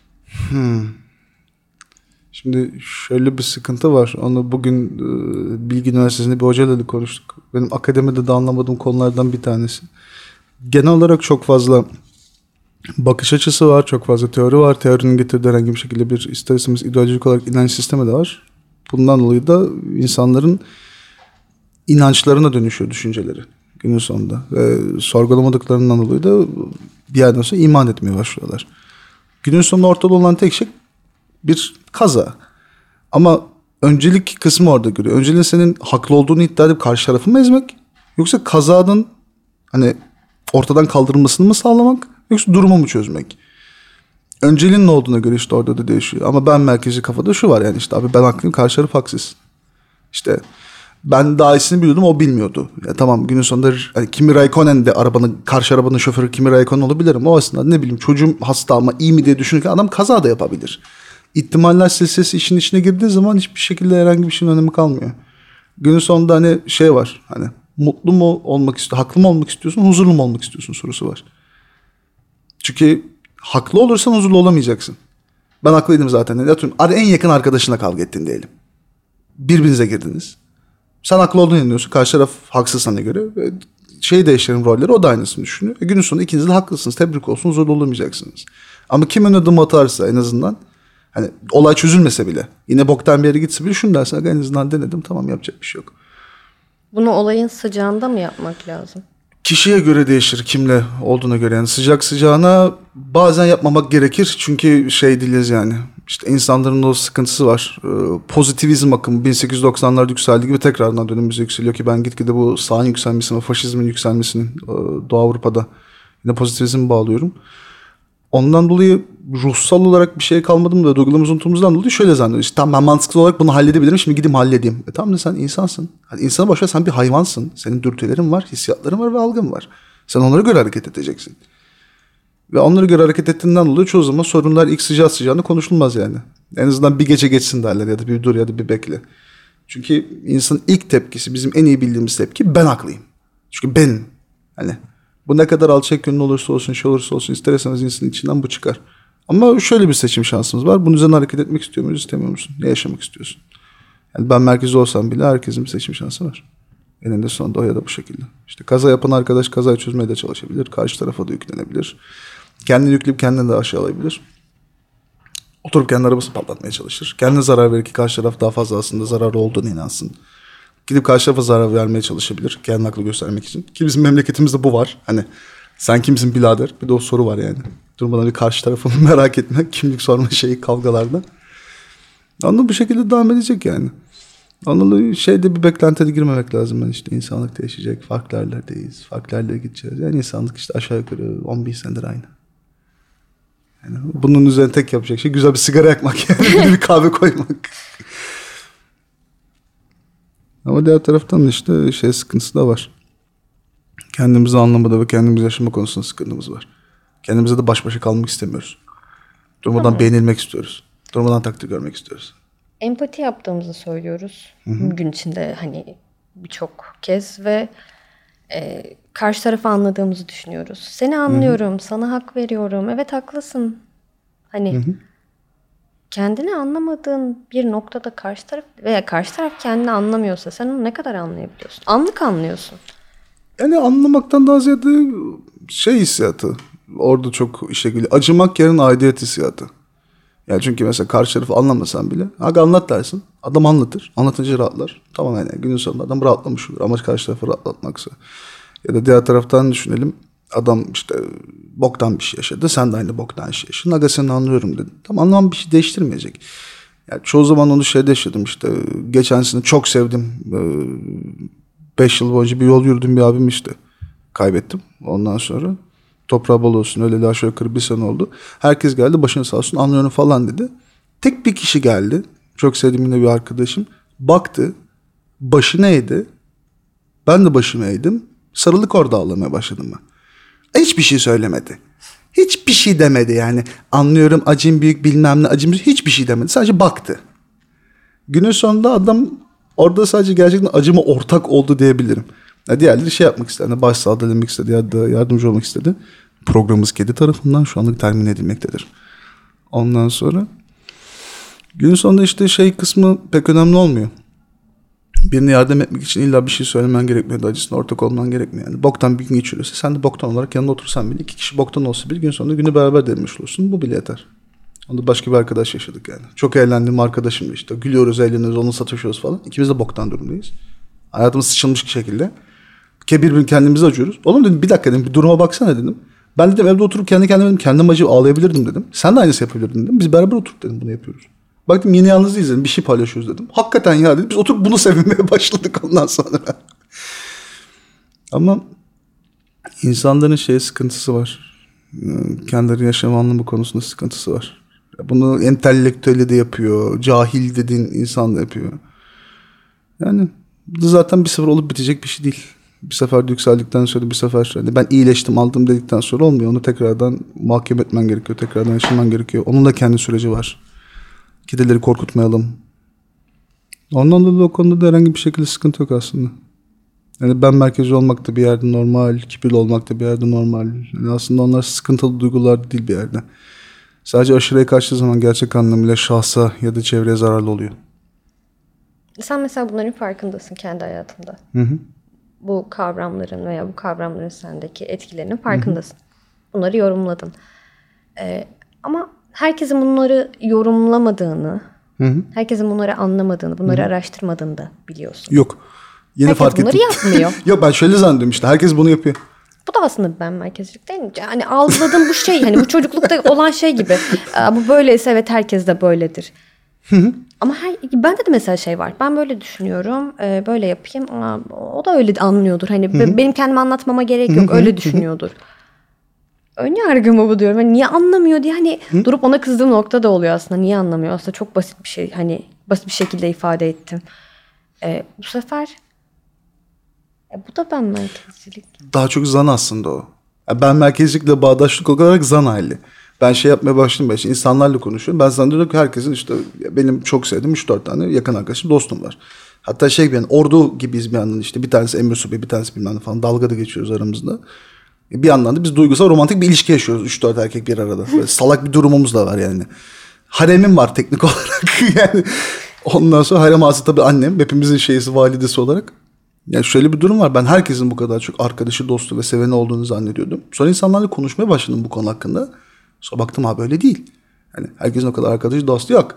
Şimdi şöyle bir sıkıntı var. Onu bugün Bilgi Üniversitesi'nde bir hocayla da konuştuk. Benim akademide de anlamadığım konulardan bir tanesi. Genel olarak çok fazla bakış açısı var. Çok fazla teori var. Teorinin getirdiği herhangi bir şekilde bir isterseniz ideolojik olarak inanç sistemi de var. Bundan dolayı da insanların inançlarına dönüşüyor düşünceleri günün sonunda. Ve sorgulamadıklarından dolayı da bir yerden sonra iman etmeye başlıyorlar. Günün sonunda ortada olan tek şey bir kaza. Ama öncelik kısmı orada görüyor. Önceliğin senin haklı olduğunu iddia edip karşı tarafı mı ezmek? Yoksa kazanın ortadan kaldırılmasını mı sağlamak? Yoksa durumu mu çözmek? Önceliğin ne olduğuna göre orada da değişiyor. Ama ben merkezi kafada şu var abi ben haklıyım, karşı taraf haksız. Ben daha iyisini biliyordum, o bilmiyordu. Ya tamam, günün sonunda Kimi Raikkonen de karşı arabanın şoförü Kimi Raikkonen olabilir ama o aslında çocuğum hasta ama iyi mi diye düşünürken adam kaza da yapabilir. İhtimaller silsilesi işin içine girdiği zaman hiçbir şekilde herhangi bir şeyin önemi kalmıyor. Günün sonunda var. Mutlu mu olmak istiyorsun, haklı mı olmak istiyorsun, huzurlu mu olmak istiyorsun sorusu var. Çünkü haklı olursan huzurlu olamayacaksın. Ben haklıydım zaten. En yakın arkadaşınla kavga ettin diyelim. Birbirinize girdiniz. Sen haklı olduğunu inanıyorsun. Karşı taraf haksız sana göre. Değiştirin rolleri. O da aynısını düşünüyor. Günün sonunda ikiniz de haklısınız. Tebrik olsun. Huzurlu olamayacaksınız. Ama kim ön adım atarsa en azından hani olay çözülmese bile yine boktan bir yere gitse bile şunu dersen en azından denedim, tamam, yapacak bir şey yok. Bunu olayın sıcağında mı yapmak lazım? Kişiye göre değişir, kimle olduğuna göre. Yani sıcak sıcağına bazen yapmamak gerekir. Çünkü şey değiliz yani. İşte insanların o sıkıntısı var. Pozitivizm akımı 1890'larda yükseldiği gibi tekrardan dönemimize yükseliyor ki ben gitgide bu sağın yükselmesini, faşizmin yükselmesini Doğu Avrupa'da yine pozitivizmi bağlıyorum. Ondan dolayı ruhsal olarak bir şey kalmadı mı da duygularımızı unuttuğumuzdan dolayı şöyle zannediyoruz. İşte, tamam, ben mantıksal olarak bunu halledebilirim, şimdi gideyim halledeyim. Tamam da sen insansın. Hani insana boş ver, sen bir hayvansın. Senin dürtülerin var, hissiyatların var ve algın var. Sen onlara göre hareket edeceksin. Ve onlara göre hareket ettiğinden dolayı çoğu zaman sorunlar ilk sıcağı sıcağına konuşulmaz yani. En azından bir gece geçsin derler ya da bir dur ya da bir bekle. Çünkü insanın ilk tepkisi, bizim en iyi bildiğimiz tepki, ben haklıyım. Çünkü benim. Hani bu ne kadar alçak gönüllü olursa olsun, şey olursa olsun, ister istemez insanın içinden bu çıkar. Ama şöyle bir seçim şansımız var. Bunun üzerine hareket etmek istiyor muyuz, istemiyor musun? Ne yaşamak istiyorsun? Yani ben merkezde olsam bile herkesin bir seçim şansı var. Eninde sonunda o ya da bu şekilde. İşte kaza yapan arkadaş kazayı çözmeye de çalışabilir. Karşı tarafa da yüklenebilir. Kendini yükleyip kendini de aşağılayabilir. Oturup kendi arabasını patlatmaya çalışır. Kendine zarar verir ki karşı taraf daha fazla aslında zararlı olduğunu inansın. Gidip karşı tarafa zarar vermeye çalışabilir. Kendini haklı göstermek için. Ki bizim memleketimizde bu var. Hani sen kimsin birader? Bir de o soru var yani. Durmadan bir karşı tarafını merak etme. Kimlik sorma şeyi kavgalarda. Anladın, bu şekilde devam edecek yani. Anladın, şeyde bir beklentiye girmemek lazım. Yani işte insanlık değişecek. Farklı yerlerdeyiz. Farklı yerlere gideceğiz. Yani insanlık işte aşağı yukarı 10.000 senedir aynı. Yani bunun üzerine tek yapacak şey güzel bir sigara yakmak yani. Bir kahve koymak. Ama diğer taraftan da işte şey sıkıntısı da var. Kendimizi anlamada ve kendimizi yaşama konusunda sıkıntımız var. Kendimize de baş başa kalmak istemiyoruz. Durmadan beğenilmek istiyoruz. Durmadan takdir görmek istiyoruz. Empati yaptığımızı söylüyoruz. Gün içinde hani birçok kez ve karşı tarafı anladığımızı düşünüyoruz. Seni anlıyorum, sana hak veriyorum. Evet, haklısın. Hani kendini anlamadığın bir noktada karşı taraf veya karşı taraf kendini anlamıyorsa sen onu ne kadar anlayabiliyorsun? Anlık anlıyorsun. Yani anlamaktan daha ziyade şey hissiyatı. Orada çok işe geliyor. Acımak yerine aidiyet hissiyatı. Yani çünkü mesela karşı tarafı anlamasan bile aga anlat dersin. Adam anlatır. Anlatınca rahatlar. Tamam, yani günün sonunda adam rahatlamış olur. Amaç karşı tarafı rahatlatmaksa. Ya da diğer taraftan düşünelim. Adam işte boktan bir şey yaşadı. Sen de aynı boktan şey yaşadın. Aga seni anlıyorum dedin. Tamam, anlamam bir şey değiştirmeyecek. Yani çoğu zaman onu şeyde yaşadım işte. Geçen sene çok sevdim. 5 yıl boyunca bir yol yürüdüm bir abim işte. Kaybettim ondan sonra. Toprağı bol olsun, öyle daha aşağı yukarı bir sene oldu. Herkes geldi, başını sağ olsun, anlıyorum falan dedi. Tek bir kişi geldi. Çok sevdiğim yine bir arkadaşım. Baktı. Başını eğdi. Ben de başımı eğdim. Sarılık, orada ağlamaya başladım ben. Hiçbir şey söylemedi. Hiçbir şey demedi yani. Anlıyorum, acım büyük, bilmem ne, acım büyük. Hiçbir şey demedi. Sadece baktı. Günün sonunda adam orada sadece gerçekten acıma ortak oldu diyebilirim. Ya diğerleri şey yapmak istedi. Yani başsağlığı demek istedi ya da yardımcı olmak istedi. Programımız kedi tarafından şu anlık termin edilmektedir. Ondan sonra günün sonunda işte şey kısmı pek önemli olmuyor. Birine yardım etmek için illa bir şey söylemen gerekmiyor da acısına ortak olman gerekmiyor. Yani boktan bir gün geçiriyorsa sen de boktan olarak yanında otursan bile, iki kişi boktan olsa bir gün sonunda günü beraber demiş olursun. Bu bile yeter. Onda başka bir arkadaş yaşadık yani. Çok eğlendiğim arkadaşımla işte. Gülüyoruz, eğleniyoruz, onunla satışıyoruz falan. İkimiz de boktan durumdayız. Hayatımız sıçılmış bir şekilde. Ki birbirine kendimizi acıyoruz. Oğlum dedim, bir dakika dedim, bir duruma baksana dedim. Ben dedim evde oturup kendi kendime dedim, kendim acıyıp ağlayabilirdim dedim. Sen de aynısı yapabilirdin dedim. Biz beraber oturup dedim bunu yapıyoruz. Baktım yine yalnız değiliz dedim. Bir şey paylaşıyoruz dedim. Hakikaten ya dedim. Biz oturup bunu sevinmeye başladık ondan sonra. Ama insanların şey sıkıntısı var. Kendileri yaşam anlamı konusunda sıkıntısı var. Bunu entelektüeli de yapıyor. Cahil dediğin insan da yapıyor. Yani bu zaten bir sefer olup bitecek bir şey değil. Bir sefer yükseldikten sonra bir sefer ben iyileştim aldım dedikten sonra olmuyor. Onu tekrardan mahkeme etmen gerekiyor. Tekrardan yaşaman gerekiyor. Onun da kendi süreci var. Kideleri korkutmayalım. Ondan dolayı o konuda da herhangi bir şekilde sıkıntı yok aslında. Yani ben merkezi olmak da bir yerde normal. Kibirli olmak da bir yerde normal. Yani aslında onlar sıkıntılı duygular değil bir yerde. Sadece aşırıya kaçtığı zaman gerçek anlamıyla şahsa ya da çevreye zararlı oluyor. Sen mesela bunların farkındasın kendi hayatında. Hı hı. Bu kavramların veya bu kavramların sendeki etkilerinin farkındasın. Bunları yorumladın. Ama herkesin bunları yorumlamadığını, herkesin bunları anlamadığını, bunları araştırmadığını da biliyorsun. Yok. Yeni herkes fark bunları ettim. yapmıyor. Yok, ben şöyle zannediyorum işte. Herkes bunu yapıyor. Bu da aslında ben merkezcilik değil mi? Yani algıladığım bu şey, hani bu çocuklukta olan şey gibi. Bu böyleyse evet herkes de böyledir. Ama bende de mesela şey var. Ben böyle düşünüyorum. Böyle yapayım. O da öyle anlıyordur. Hani benim kendime anlatmama gerek yok. Öyle düşünüyordur. Ön yargı mı bu diyorum. Hani niye anlamıyor diye hani durup ona kızdığım nokta da oluyor aslında. Niye anlamıyor? Aslında çok basit bir şey. Hani basit bir şekilde ifade ettim. Bu sefer bu da ben merkezcilik. Daha çok zan aslında o. Yani ben merkezcilikle bağdaşlık olarak zan hali. Ben şey yapmaya başladım. İşte insanlarla konuşuyorum. Ben zannediyorum ki herkesin işte benim çok sevdiğim 3-4 tane yakın arkadaşım, dostum var. Hatta şey yani ordu gibiyiz bir yandan işte. Bir tanesi Emre Subay, bir tanesi bilmem ne falan. Dalga da geçiyoruz aramızda. Bir yandan da biz duygusal romantik bir ilişki yaşıyoruz. 3-4 erkek bir arada. Böyle salak bir durumumuz da var yani. Haremim var teknik olarak. Yani ondan sonra harem ağası tabii annem. Hepimizin şeysi, validesi olarak. Yani şöyle bir durum var. Ben herkesin bu kadar çok arkadaşı, dostu ve seveni olduğunu zannediyordum. Sonra insanlarla konuşmaya başladım bu konu hakkında. Sonra baktım abi öyle değil. Yani herkesin o kadar arkadaşı, dostu yok.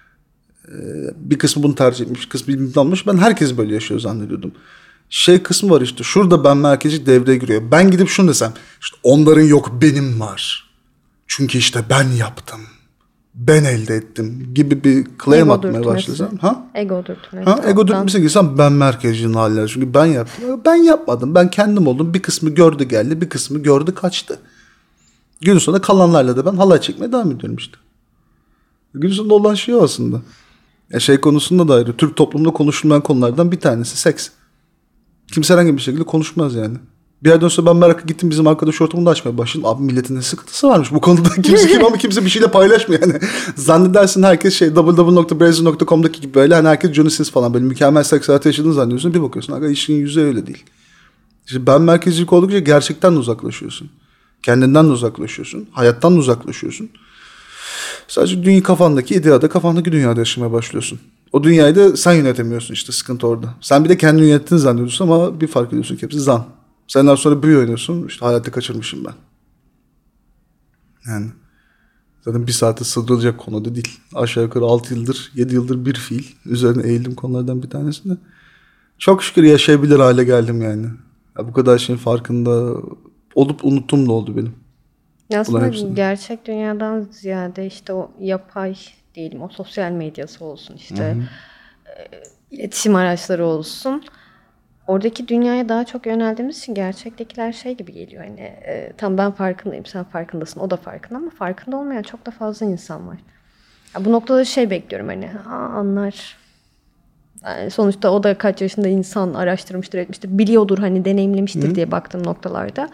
Bir kısmı bunu tercih etmiş, bir kısmı bilmem almış. Ben herkes böyle yaşıyor zannediyordum. Şey kısmı var işte. Şurada ben merkezi devreye giriyor. Ben gidip şunu desem. İşte onların yok, benim var. Çünkü işte ben yaptım. Ben elde ettim gibi bir claim atmaya başlasam. Ego dürtmesi. Ego dürtmesi girsem ben merkezcinin haline. Çünkü ben yaptım. Ben yapmadım. Ben kendim oldum. Bir kısmı gördü geldi. Bir kısmı gördü kaçtı. Gün sonunda kalanlarla da ben halay çekmeye devam ediyorum işte. Gün sonunda olan şey o aslında. Şey konusunda da ayrı. Türk toplumunda konuşulmayan konulardan bir tanesi seks. Kimse herhangi bir şekilde konuşmaz yani. Bir yerden sonra ben merak gittim bizim arkadaş ortamında açmaya başladım. Abi milletin ne sıkıntısı varmış bu konuda. Kimse bir şeyle paylaşmıyor yani. Zannedersin herkes şey www.brazen.com'daki gibi böyle hani herkes Johnny Sins falan böyle mükemmel seks hayatı yaşadığını zannediyorsun. Bir bakıyorsun aga işin yüzü öyle değil. İşte ben merkezcilik oldukça gerçekten de uzaklaşıyorsun. Kendinden de uzaklaşıyorsun. Hayattan da uzaklaşıyorsun. Sadece dünya kafandaki ideada, kafandaki dünyada yaşamaya başlıyorsun. O dünyayı da sen yönetemiyorsun işte sıkıntı orada. Sen bir de kendini yönettiğini zannediyorsun ama bir fark ediyorsun ki hepsi zan. Senden sonra büyü oynuyorsun. İşte hayatta kaçırmışım ben. Yani zaten bir saate sığdırılacak konu da değil. Aşağı yukarı 6 yıldır, 7 yıldır bir fiil. Üzerine eğildim konulardan bir tanesinde. Çok şükür yaşayabilir hale geldim yani. Ya bu kadar şeyin farkında olup unuttum da oldu benim. Aslında gerçek dünyadan ziyade işte o yapay diyelim o sosyal medyası olsun işte iletişim araçları olsun. Oradaki dünyaya daha çok yöneldiğimiz için gerçektekiler şey gibi geliyor. Hani tam ben farkındayım, sen farkındasın, o da farkında ama farkında olmayan çok da fazla insan var. Ya bu noktada şey bekliyorum hani anlar. Yani sonuçta o da kaç yaşında insan araştırmıştır, etmiştir, biliyordur hani deneyimlemiştir diye baktığım noktalarda.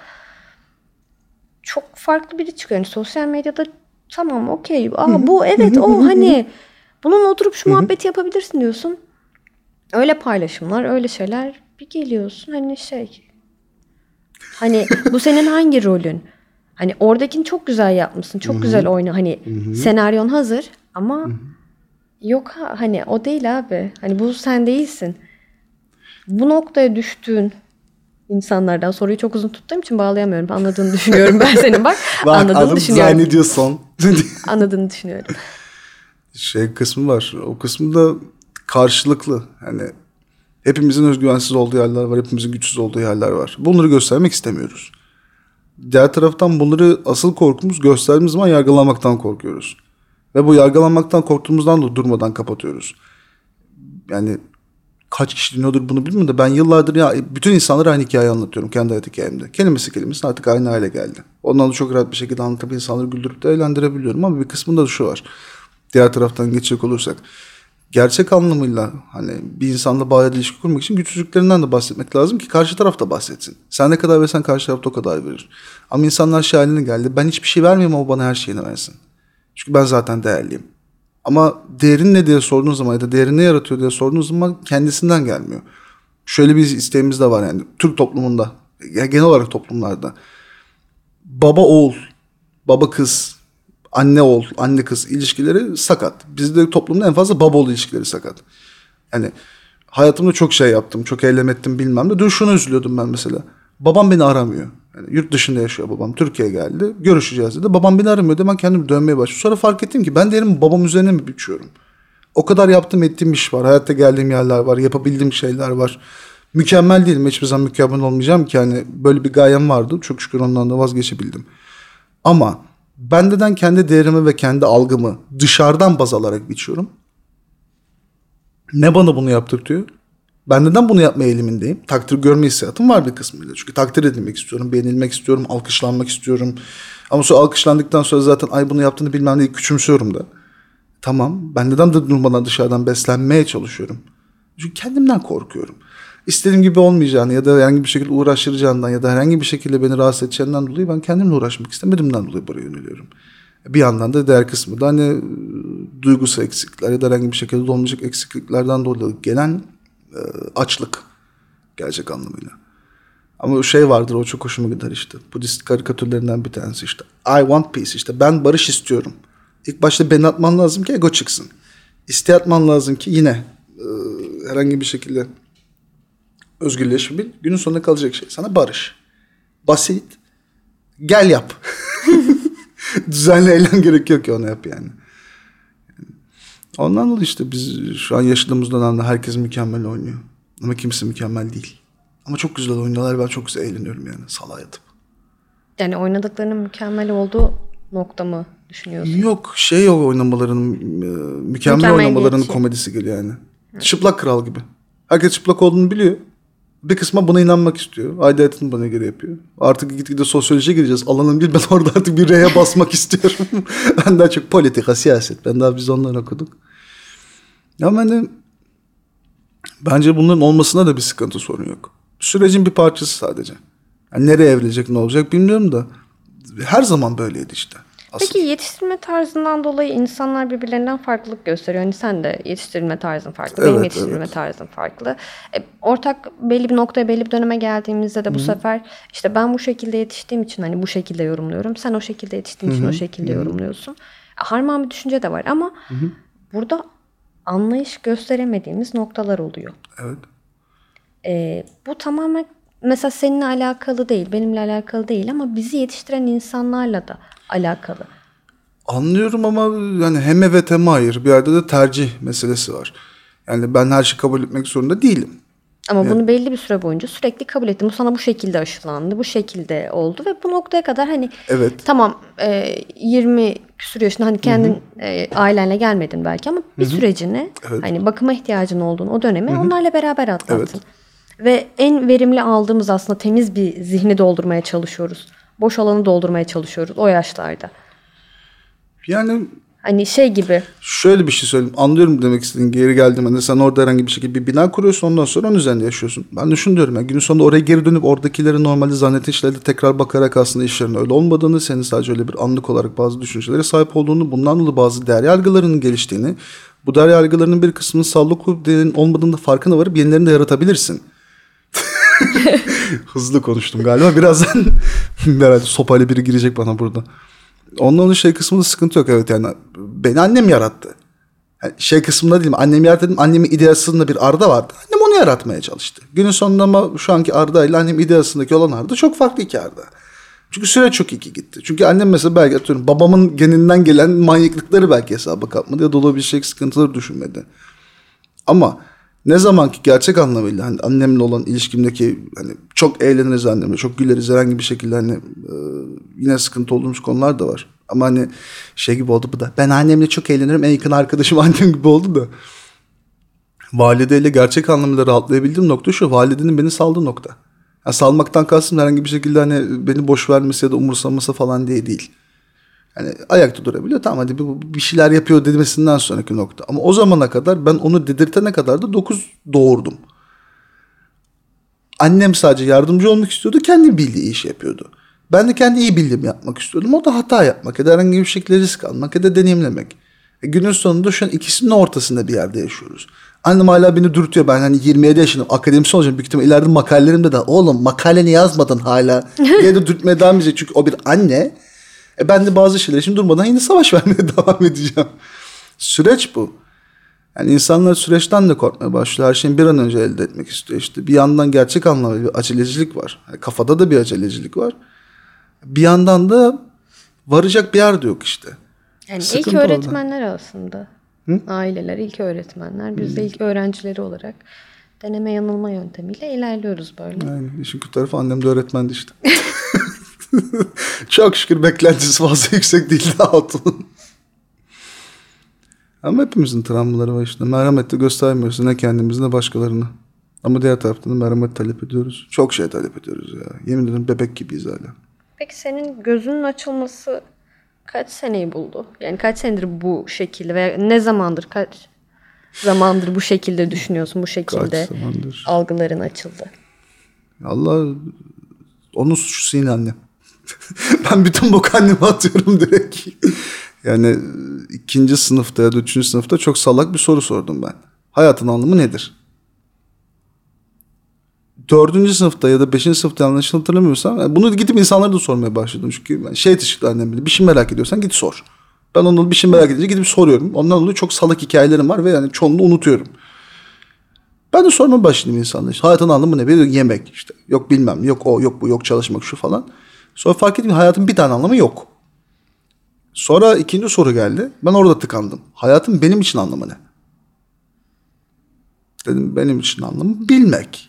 Çok farklı biri çıkıyor. Yani sosyal medyada tamam okey. Bu evet o hani bununla oturup şu muhabbeti yapabilirsin diyorsun. Öyle paylaşımlar, öyle şeyler bir geliyorsun hani şey. Hani bu senin hangi rolün? Hani oradakini çok güzel yapmışsın. Çok güzel oyna. Hani senaryon hazır ama yok hani o değil abi. Hani bu sen değilsin. Bu noktaya düştüğün insanlardan soruyu çok uzun tuttuğum için bağlayamıyorum. Anladığını düşünüyorum ben senin bak. Anladığını düşünüyorum. Zannediyorsun. Anladığını düşünüyorum. Şey kısmı var. O kısmında karşılıklı. Hani hepimizin özgüvensiz olduğu yerler var. Hepimizin güçsüz olduğu yerler var. Bunları göstermek istemiyoruz. Diğer taraftan bunları asıl korkumuz gösterdiğimiz zaman yargılanmaktan korkuyoruz. Ve bu yargılanmaktan korktuğumuzdan da durmadan kapatıyoruz. Yani kaç kişi dinliyordur bunu bilmiyorum da ben yıllardır ya bütün insanlara aynı hikayeyi anlatıyorum kendi hayat hikayemde. Kelimesi artık aynı hale geldi. Ondan da çok rahat bir şekilde anlatıp insanları güldürüp de eğlendirebiliyorum ama bir kısmında da şu var. Diğer taraftan geçecek olursak gerçek anlamıyla hani bir insanla bağlı ilişki kurmak için güçsüzlüklerinden de bahsetmek lazım ki karşı taraf da bahsetsin. Sen ne kadar versen karşı taraf da o kadar verir. Ama insanlar şey haline geldi. Ben hiçbir şey vermeyeyim ama bana her şeyini versin. Çünkü ben zaten değerliyim. Ama değerin ne diye sorduğunuz zaman ya da değerini ne yaratıyor diye sorduğunuz zaman kendisinden gelmiyor. Şöyle bir isteğimiz de var yani Türk toplumunda, yani genel olarak toplumlarda. Baba oğul, baba kız, anne oğul, anne kız ilişkileri sakat. Bizde toplumda en fazla baba oğul ilişkileri sakat. Yani hayatımda çok şey yaptım, çok eylem ettim bilmem de. Dün şuna üzülüyordum ben mesela. Babam beni aramıyor. Yani yurt dışında yaşıyor babam. Türkiye'ye geldi. Görüşeceğiz dedi. Babam beni aramıyor dedi. Ben kendimi dönmeye başladım. Sonra fark ettim ki ben değerimi babam üzerine mi biçiyorum? O kadar yaptığım ettiğim iş var. Hayatta geldiğim yerler var. Yapabildiğim şeyler var. Mükemmel değilim. Hiçbir zaman mükemmel olmayacağım ki. Yani böyle bir gayem vardı. Çok şükür ondan da vazgeçebildim. Ama ben neden kendi değerimi ve kendi algımı dışarıdan baz alarak biçiyorum? Ne bana bunu yaptırtıyor? Ben neden bunu yapmaya eğilimindeyim? Takdir görme hissiyatım var bir kısmıyla. Çünkü takdir edilmek istiyorum, beğenilmek istiyorum, alkışlanmak istiyorum. Ama sonra alkışlandıktan sonra zaten ay bunu yaptığını bilmem neyi küçümsüyorum da. Tamam, ben neden durmadan dışarıdan beslenmeye çalışıyorum? Çünkü kendimden korkuyorum. İstediğim gibi olmayacağını ya da herhangi bir şekilde uğraştıracağından ya da herhangi bir şekilde beni rahatsız edeceğinden dolayı ben kendimle uğraşmak istemediğimden dolayı buraya yöneliyorum. Bir yandan da diğer kısmı da hani duygusal eksiklikler ya da herhangi bir şekilde olmayacak eksikliklerden dolayı gelen açlık gerçek anlamıyla. Ama o şey vardır, o çok hoşuma gider işte. Budist karikatürlerinden bir tanesi işte. I want peace, işte ben barış istiyorum. İlk başta beni atman lazım ki ego çıksın. İsteği atman lazım ki yine herhangi bir şekilde özgürleşebil. Günün sonunda kalacak şey sana barış. Basit. Gel yap. Düzenli eylem gerekiyor ki onu yap yani. Ondan dolayı işte biz şu an yaşadığımız dönemde herkes mükemmel oynuyor. Ama kimse mükemmel değil. Ama çok güzel oynuyorlar. Ben çok güzel eğleniyorum yani salağa yatıp. Yani oynadıklarının mükemmel olduğu nokta mı düşünüyorsun? Yok yok oynamalarının mükemmel oynamalarının komedisi geliyor yani. Çıplak kral gibi. Herkes çıplak olduğunu biliyor. Bir kısmı buna inanmak istiyor. Aidiyetini bana göre yapıyor. Artık gitgide sosyolojiye gireceğiz. Alanım değil, ben orada artık bir R'ye basmak istiyorum. Ben daha çok politika, siyaset. Biz onları okuduk. Ama hani bence bunların olmasına da bir sıkıntı, sorun yok. Sürecin bir parçası sadece. Yani nereye evrilecek, ne olacak bilmiyorum da her zaman böyleydi işte. Aslında. Peki yetiştirme tarzından dolayı insanlar birbirlerinden farklılık gösteriyor. Hani sen de yetiştirme tarzın farklı, benim yetiştirme tarzım farklı. Ortak belli bir noktaya, belli bir döneme geldiğimizde de bu sefer işte ben bu şekilde yetiştiğim için hani bu şekilde yorumluyorum. Sen o şekilde yetiştiğin için o şekilde yorumluyorsun. Harman bir düşünce de var ama burada anlayış gösteremediğimiz noktalar oluyor. Evet. Bu tamamen mesela seninle alakalı değil, benimle alakalı değil ama bizi yetiştiren insanlarla da alakalı. Anlıyorum ama yani hem evet hem hayır. Bir yerde de tercih meselesi var. Yani ben her şeyi kabul etmek zorunda değilim. Ama bunu belli bir süre boyunca sürekli kabul ettim. Bu sana bu şekilde aşılandı, bu şekilde oldu ve bu noktaya kadar hani tamam 20 küsur yaşında hani kendin ailenle gelmedin belki ama bir sürecini hani bakıma ihtiyacın olduğunu o dönemi onlarla beraber atlattın. Evet. Ve en verimli aldığımız aslında temiz bir zihni doldurmaya çalışıyoruz. Boş alanı doldurmaya çalışıyoruz o yaşlarda. Yani hani şey gibi. Şöyle bir şey söyleyeyim. Anlıyorum demek istediğin. Geri geldiğimde sen orada herhangi bir şekilde bir bina kuruyorsun, ondan sonra onun üzerinde yaşıyorsun. Ben de şunu diyorum. Yani günün sonunda oraya geri dönüp oradakileri normalde zannettiğin şeylerde tekrar bakarak aslında işlerin öyle olmadığını, senin sadece öyle bir anlık olarak bazı düşüncelere sahip olduğunu, bundan dolayı bazı değer yargılarının geliştiğini, bu değer yargılarının bir kısmının sağlıklı değerin olmadığında farkına varıp yenilerini de yaratabilirsin. Hızlı konuştum galiba. Birazdan herhalde sopayla biri girecek bana burada. Ondan şey kısmında sıkıntı yok, evet yani beni annem yarattı. Yani şey kısmında değilim, annemi yarattı dedim, annemin ideasında bir Arda vardı. Annem onu yaratmaya çalıştı. Günün sonunda ama şu anki Arda ile annem ideasındaki olan Arda çok farklı iki Arda. Çünkü süre çok iyi gitti. Çünkü annem mesela belki atıyorum babamın geninden gelen manyaklıkları belki hesaba katmadı ya da olabilecek sıkıntıları düşünmedi. Ama ne zaman ki gerçek anlamıyla hani annemle olan ilişkimdeki hani çok eğleniriz annemle, çok güleriz herhangi bir şekilde hani yine sıkıntı olduğumuz konular da var. Ama hani şey gibi oldu bu da. Ben annemle çok eğlenirim, en yakın arkadaşım annem gibi oldu da. Valideyle gerçek anlamıyla rahatlayabildiğim nokta şu. Validenin beni saldığı nokta. Yani salmaktan kastım herhangi bir şekilde hani beni boş vermesi ya da umursaması falan diye değil. Yani ayakta durabiliyor. Tamam hadi bir şeyler yapıyor demesinden sonraki nokta. Ama o zamana kadar ben onu dedirtene kadar da 9 doğurdum. Annem sadece yardımcı olmak istiyordu. Kendi bildiği işi yapıyordu. Ben de kendi iyi bildiğimi yapmak istiyordum. O da hata yapmak ya da herhangi bir şekilde risk almak ya da deneyimlemek. Günün sonunda şu an ikisinin ortasında bir yerde yaşıyoruz. Annem hala beni dürtüyor. Ben hani 27 yaşındayım. Akademisyen olacağım. Büyük ihtimalle ileride makalelerimde de oğlum makaleni yazmadın hala diye de dürtmeye devam edecek. Çünkü o bir anne. Ben de bazı şeyler için durmadan yine savaş vermeye devam edeceğim. Süreç bu. Yani insanlar süreçten de korkmaya başlıyor. Her şeyin bir an önce elde etmek istiyor işte. Bir yandan gerçek anlamda bir acelecilik var. Yani kafada da bir acelecilik var. Bir yandan da varacak bir yer de yok işte. Yani Sıkıntı ilk orada. öğretmenler aslında. Aileler ilk öğretmenler. Biz de ilk öğrencileri olarak deneme yanılma yöntemiyle ilerliyoruz böyle. Yani işin kötü tarafı annem de öğretmendi işte. Çok şükür beklentisi fazla yüksek değildi hatun. Ama hepimizin travmaları var işte. Merhamet de göstermiyoruz ne kendimizi ne başkalarına. Ama diğer taraftan da merhamet talep ediyoruz. Çok şey talep ediyoruz ya. Yemin ederim bebek gibiyiz hala. Peki senin gözünün açılması kaç seneyi buldu? Yani kaç senedir bu şekilde veya ne zamandır, kaç zamandır bu şekilde düşünüyorsun, bu şekilde Kaç zamandır? algıların açıldı? Allah, onun suçlusu yine annem. Ben bütün boku anneme atıyorum direkt. Yani 2. sınıfta ya da 3. sınıfta çok salak bir soru sordum ben. Hayatın anlamı nedir? 4. sınıfta ya da 5. sınıfta yanlış hatırlamıyorsam yani bunu gidip insanlara da sormaya başladım. Çünkü ben şey teşvikli annem bile bir şey merak ediyorsan git sor. Ben onu bir şey merak edince gidip soruyorum. Ondan dolayı çok salak hikayelerim var ve yani çoğunu unutuyorum. Ben de sormaya başladım insanlara. İşte hayatın anlamı ne? Bir yemek işte. Yok bilmem. Yok o, yok bu, yok çalışmak şu falan. Sonra fark ettim hayatın bir tane anlamı yok. Sonra 2. soru geldi. Ben orada tıkandım. Hayatın benim için anlamı ne? Dedim benim için anlamı bilmek.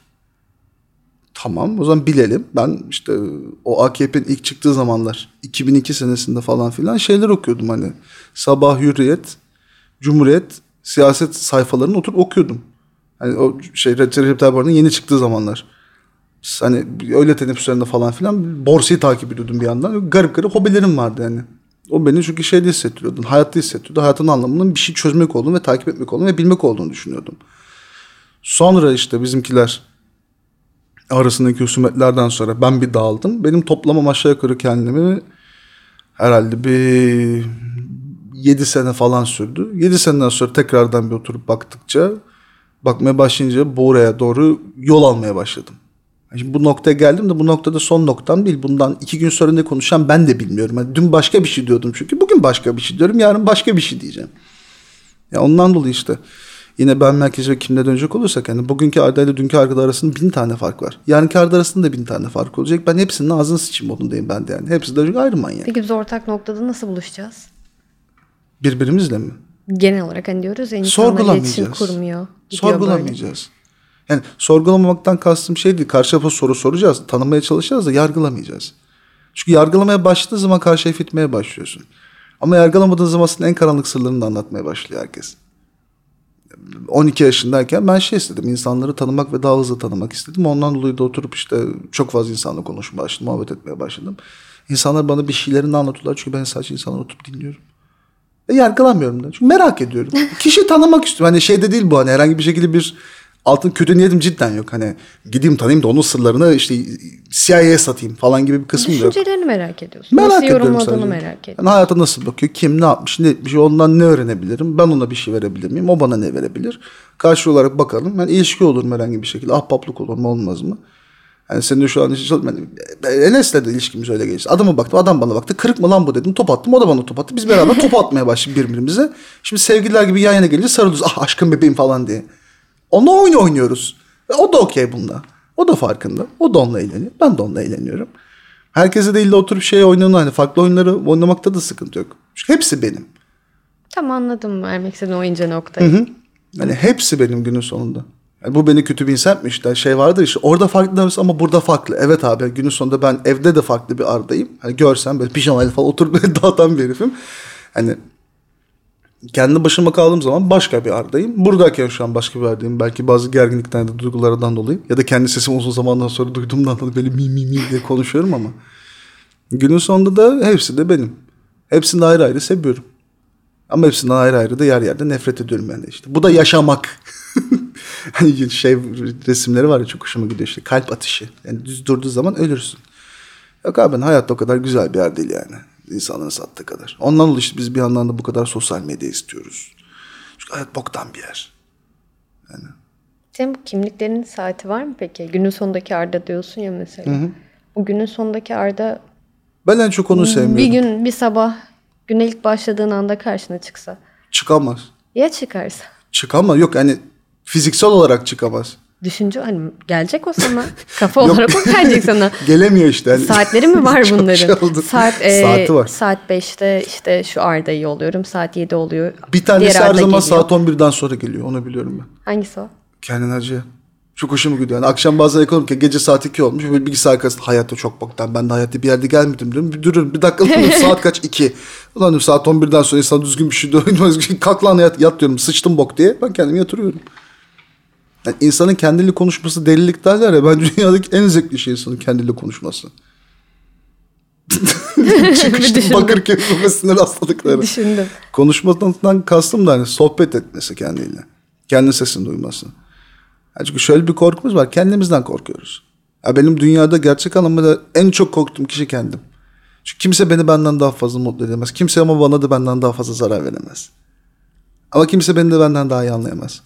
Tamam o zaman bilelim. Ben işte o AKP'nin ilk çıktığı zamanlar 2002 senesinde falan filan şeyler okuyordum hani. Sabah Hürriyet, Cumhuriyet, siyaset sayfalarını oturup okuyordum. Hani o şey Recep Tayyip Erdoğan'ın yeni çıktığı zamanlar. Hani öğle teneffüslerinde falan filan borsayı takip ediyordum bir yandan. Garip garip hobilerim vardı yani. O beni çünkü şeyde hissettiriyordu. Hayatta hissettiriyordu. Hayatın anlamının bir şey çözmek olduğunu ve takip etmek olduğunu ve bilmek olduğunu düşünüyordum. Sonra işte bizimkiler arasındaki husumetlerden sonra ben bir dağıldım. Benim toplamam aşağı yukarı kendimi herhalde bir 7 sene falan sürdü. 7 seneden sonra tekrardan bir oturup bakmaya başlayınca buraya doğru yol almaya başladım. Şimdi bu noktaya geldim de bu noktada son noktam değil. Bundan 2 gün sonra ne konuşacağım ben de bilmiyorum. Yani dün başka bir şey diyordum çünkü. Bugün başka bir şey diyorum. Yarın başka bir şey diyeceğim. Ya ondan dolayı işte yine ben merkezi ve kimliğe dönecek olursak yani bugünkü Arda ile dünkü Arda arasında 1000 tane fark var. Yarınki Arda arasında da 1000 tane fark olacak. Ben hepsinin ağzını sıçayım modundayım ben de yani. Hepsi de ayrı manyak. Peki biz ortak noktada nasıl buluşacağız? Birbirimizle mi? Genel olarak hani diyoruz ya insanlar iletişim kurmuyor. Sorgulamayacağız. Yani sorgulamamaktan kastım şey değil. Karşı tarafa soru soracağız. Tanımaya çalışacağız da yargılamayacağız. Çünkü yargılamaya başladığın zaman karşıya fitmeye başlıyorsun. Ama yargılamadığın zaman aslında en karanlık sırlarını da anlatmaya başlıyor herkes. 12 yaşındayken ben şey istedim. İnsanları tanımak ve daha hızlı tanımak istedim. Ondan dolayı da oturup işte çok fazla insanla konuşmaya başladım. Muhabbet etmeye başladım. İnsanlar bana bir şeylerini anlatıyorlar. Çünkü ben sadece insanları oturup dinliyorum. Ve yargılamıyorum da. Çünkü merak ediyorum. Kişi tanımak istiyorum. Hani şeyde değil bu hani herhangi bir şekilde bir altın kötü niyetim cidden yok. Hani gideyim tanıyayım da onun sırlarını işte CIA'ye satayım falan gibi bir kısmım yok. Düşüncelerini merak ediyorsun. Merak nasıl ediyorum yorumladığını sadece. merak ediyorsun. Yani hayata nasıl bakıyor? Kim ne yapmış? Ne etmiş? Ondan ne öğrenebilirim? Ben ona bir şey verebilir miyim? O bana ne verebilir? Karşı olarak bakalım. Yani ilişki olur mu herhangi bir şekilde? Ahbaplık olur mu olmaz mı? Yani senin de şu an Enes'le de ilişkimiz öyle geçti. Adama baktım, adam bana baktı. Kırık mı lan bu dedim. Top attım, o da bana top attı. Biz beraber top atmaya başladık birbirimize. Şimdi sevgililer gibi yan yana gelince sarılıyoruz. Ah aşkım bebeğim falan diye. Onunla oyun oynuyoruz. Ve o da okey bunda. O da farkında. O da onunla eğleniyor. Ben de onunla eğleniyorum. Herkese değil de oturup şey oynanan hani farklı oyunları oynamakta da sıkıntı yok. Çünkü hepsi benim. Tam anladım vermek istediğin o ince noktayı. Hı. Yani hepsi benim günün sonunda. Yani bu beni kötü bir insan mı işte şey vardır işte orada farklı ama burada farklı. Evet abi günün sonunda ben evde de farklı bir Arda'yım. Hani görsem böyle pijamayla falan oturup böyle dağıtan bir herifim. Hani kendi başıma kaldığım zaman başka bir Arda'yım. Buradayken şu an başka bir Arda'yım. Belki bazı gerginlikten de duygulardan dolayı ya da kendi sesimi uzun zamandan sonra duyduğumdan dolayı böyle mi diye konuşuyorum ama günün sonunda da hepsi de benim. Hepsini de ayrı ayrı seviyorum. Ama hepsinden ayrı ayrı da yer yerde nefret ediyorum ben de işte. Bu da yaşamak. Hani şey resimleri var ya çok hoşuma gidiyor işte. Kalp atışı. Yani düz durduğu zaman ölürsün. Yok abi ben hayatta o kadar güzel bir yer değil yani. İnsanların sattığı kadar. Ondan dolayı işte biz bir yandan da bu kadar sosyal medya istiyoruz. Çünkü hayat boktan bir yer. Yani. Senin bu kimliklerinin saati var mı peki? Günün sonundaki Arda diyorsun ya mesela. Hı. O günün sonundaki Arda ben en çok onu sevmiyorum. Bir gün bir sabah güne ilk başladığın anda karşına çıksa. Çıkamaz. Ya çıkarsa? Çıkamaz. Yok yani fiziksel olarak çıkamaz. Düşünce hani gelecek o sana. Kafa olarak o gelecek sana. Gelemiyor işte. Yani. Saatleri mi var bunların? Şey oldu. Saati var. Saat 5'te işte şu Arda iyi oluyorum. Saat 7 oluyor. Bir tanesi Diğer her Arda zaman geliyor. saat 11'den sonra geliyor. Onu biliyorum ben. Hangisi o? Kendin acı. Çok hoşuma gidiyor. Yani akşam bazen yakalarım ki gece saat 2 olmuş. Böyle bilgisayar arkasında hayatta çok boktan. Ben de hayatta bir yerde gelmedim diyorum. Bir dururum. Bir dakika saat kaç? 2. Ulan diyorum saat 11'den sonra insan düzgün bir şey diyor. Kalk lan yat diyorum. Sıçtım bok diye. Ben kendimi yatırıyorum. Yani insanın kendiyle konuşması delilik derler ya. Ben dünyadaki en zevkli şey insanın kendiyle konuşması. Çıkıştım Bakırköy kafesine rastladıkları. Düşündüm. Konuşmadan kastım da hani sohbet etmesi kendiyle. Kendi sesini duyması. Yani çünkü şöyle bir korkumuz var. Kendimizden korkuyoruz. Ya benim dünyada gerçek anlamda en çok korktuğum kişi kendim. Çünkü kimse beni benden daha fazla mutlu edemez. Kimse ama bana da benden daha fazla zarar veremez. Ama kimse beni de benden daha iyi anlayamaz.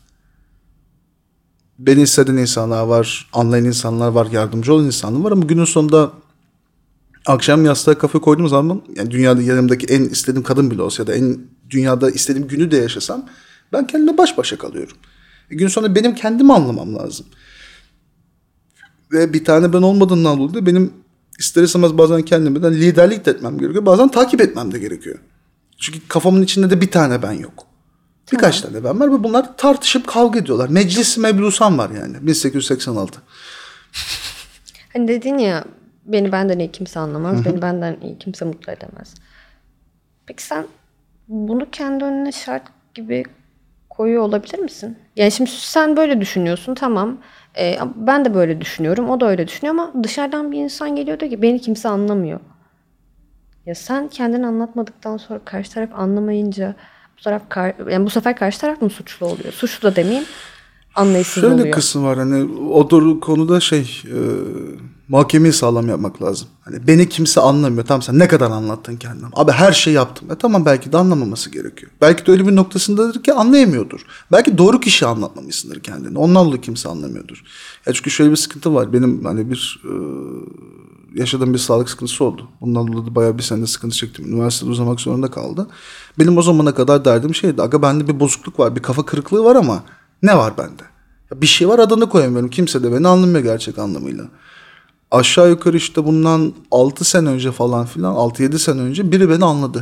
Beni hisseden insanlar var, anlayan insanlar var, yardımcı olan insanlar var ama günün sonunda akşam yastığa kafa koyduğum zaman yani dünyada yanımdaki en istediğim kadın bile olsa ya da en dünyada istediğim günü de yaşasam ben kendimle baş başa kalıyorum. Gün sonunda benim kendimi anlamam lazım. Ve bir tane ben olmadığından dolayı benim ister istemez bazen kendimden liderlik de etmem gerekiyor. Bazen takip etmem de gerekiyor. Çünkü kafamın içinde de bir tane ben yok. Birkaç tane ben var ve bunlar tartışıp kavga ediyorlar. Meclis meblusan var yani 1886. Hani dedin ya beni benden iyi kimse anlamaz. Beni benden iyi kimse mutlu edemez. Peki sen bunu kendi önüne şart gibi koyuyor olabilir misin? Yani şimdi sen böyle düşünüyorsun tamam. Ben de böyle düşünüyorum. O da öyle düşünüyor ama dışarıdan bir insan geliyor diyor ki beni kimse anlamıyor. Ya sen kendini anlatmadıktan sonra karşı taraf anlamayınca yani bu sefer karşı taraf mı suçlu oluyor? Suçlu da demeyeyim. Anlayışsız Şöyle oluyor. kısım var hani o konuda muhakemeyi sağlam yapmak lazım. Hani beni kimse anlamıyor. Tamam sen ne kadar anlattın kendine. Abi her şey yaptım. Tamam belki de anlamaması gerekiyor. Belki de öyle bir noktasındadır ki anlayamıyordur. Belki doğru kişi anlatmamışsındır kendini. Ondan dolayı kimse anlamıyordur. Ya çünkü şöyle bir sıkıntı var. Benim hani yaşadığım bir sağlık sıkıntısı oldu. Bundan dolayı da bayağı bir sene sıkıntı çektim. Üniversitede uzamak zorunda kaldı. Benim o zamana kadar derdim şeydi. Aga bende bir bozukluk var. Bir kafa kırıklığı var ama ne var bende? Bir şey var adını koyamıyorum. Kimse de beni anlamıyor gerçek anlamıyla. Aşağı yukarı işte bundan 6 sene önce falan filan 6-7 sene önce biri beni anladı.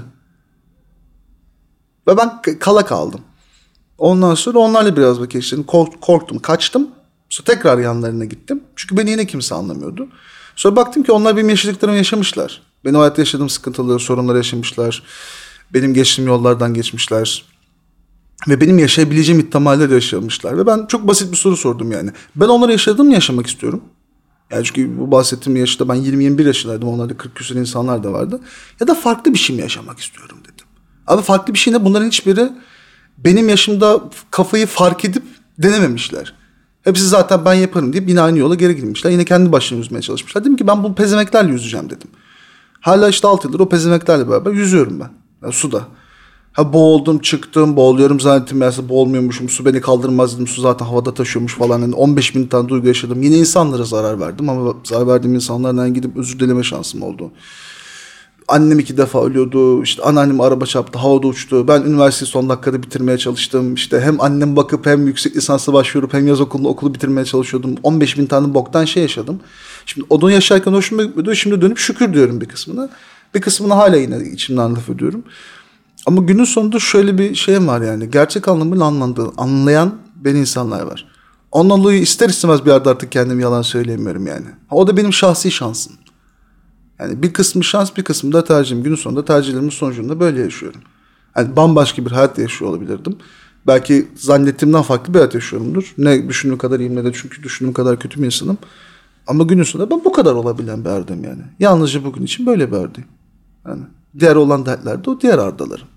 Ve ben kala kaldım. Ondan sonra onlarla biraz vakit geçirdim. Korktum, kaçtım. Sonra tekrar yanlarına gittim. Çünkü beni yine kimse anlamıyordu. Sonra baktım ki onlar benim yaşadıklarımı yaşamışlar. Benim hayatta yaşadığım sıkıntıları, sorunları yaşamışlar. Benim geçtiğim yollardan geçmişler. Ve benim yaşayabileceğim ihtimalleri yaşamışlar. Ve ben çok basit bir soru sordum yani. Ben onları yaşadığım mı yaşamak istiyorum? Yani çünkü bu bahsettiğim yaşta ben 20-21 yaşındaydım. Onlarda 40 küsur insanlar da vardı. Ya da farklı bir şey mi yaşamak istiyorum dedim. Abi farklı bir şeyle bunların hiçbiri benim yaşımda kafayı fark edip denememişler. Hepsi zaten ben yaparım deyip yine aynı yola geri girmişler. Yine kendi başlarına yüzmeye çalışmışlar. Dedim ki ben bu pezemeklerle yüzeceğim dedim. Hala işte 6 yıldır o pezemeklerle beraber yüzüyorum ben. Yani suda. Ha boğuldum çıktım boğuluyorum zannettim meğerse boğulmuyormuşum su beni kaldırmaz dedim su zaten havada taşıyormuş falan yani 15 bin tane duygu yaşadım yine insanlara zarar verdim ama zarar verdiğim insanlardan gidip özür dileme şansım oldu. Annem 2 defa ölüyordu işte anneannem araba çarptı havada uçtu ben üniversiteyi son dakikada bitirmeye çalıştım işte hem annem bakıp hem yüksek lisansa başvurup hem yaz okulunda okulu bitirmeye çalışıyordum 15 bin tane boktan şey yaşadım. Şimdi onu yaşarken hoşuma gitmedi şimdi dönüp şükür diyorum bir kısmını hala yine içimden laf ediyorum. Ama günün sonunda şöyle bir şey var yani. Gerçek anlamıyla anlayan beni insanlar var. Ondan dolayı ister istemez bir yerde artık kendimi yalan söyleyemiyorum yani. O da benim şahsi şansım. Yani bir kısmı şans bir kısmı da tercihim. Günün sonunda tercihlerimin sonucunda böyle yaşıyorum. Yani bambaşka bir hayat yaşıyor olabilirdim. Belki zannettiğimden farklı bir hayat yaşıyorumdur. Ne düşündüğüm kadar iyiyim ne de çünkü düşündüğüm kadar kötü bir insanım. Ama günün sonunda ben bu kadar olabilen bir erdeyim yani. Yalnızca bugün için böyle bir erdeyim. Yani diğer olan dertler de o diğer ardalarım.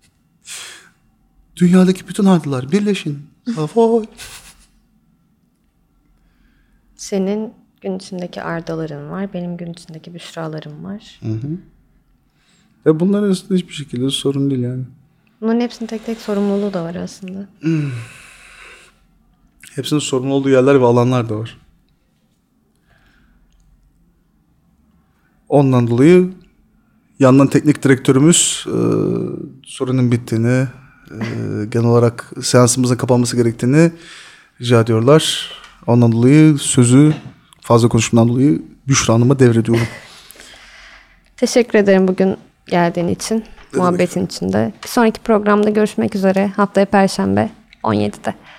Dünyadaki bütün ardılar birleşin. Savoy. Senin gün içindeki Ardaların var. Benim gün içindeki Büşralarım var. Ve bunların arasında hiçbir şekilde sorun değil yani. Bunların hepsinin tek tek sorumluluğu da var aslında. Hepsinin sorun olduğu yerler ve alanlar da var. Ondan dolayı yandan teknik direktörümüz sorunun bittiğini, genel olarak seansımızın kapanması gerektiğini rica ediyorlar. Ondan dolayı sözü fazla konuşmadan dolayı Büşra Hanım'a devrediyorum. Teşekkür ederim bugün geldiğin için, muhabbetin içinde. Bir sonraki programda görüşmek üzere. Haftaya Perşembe 17'de.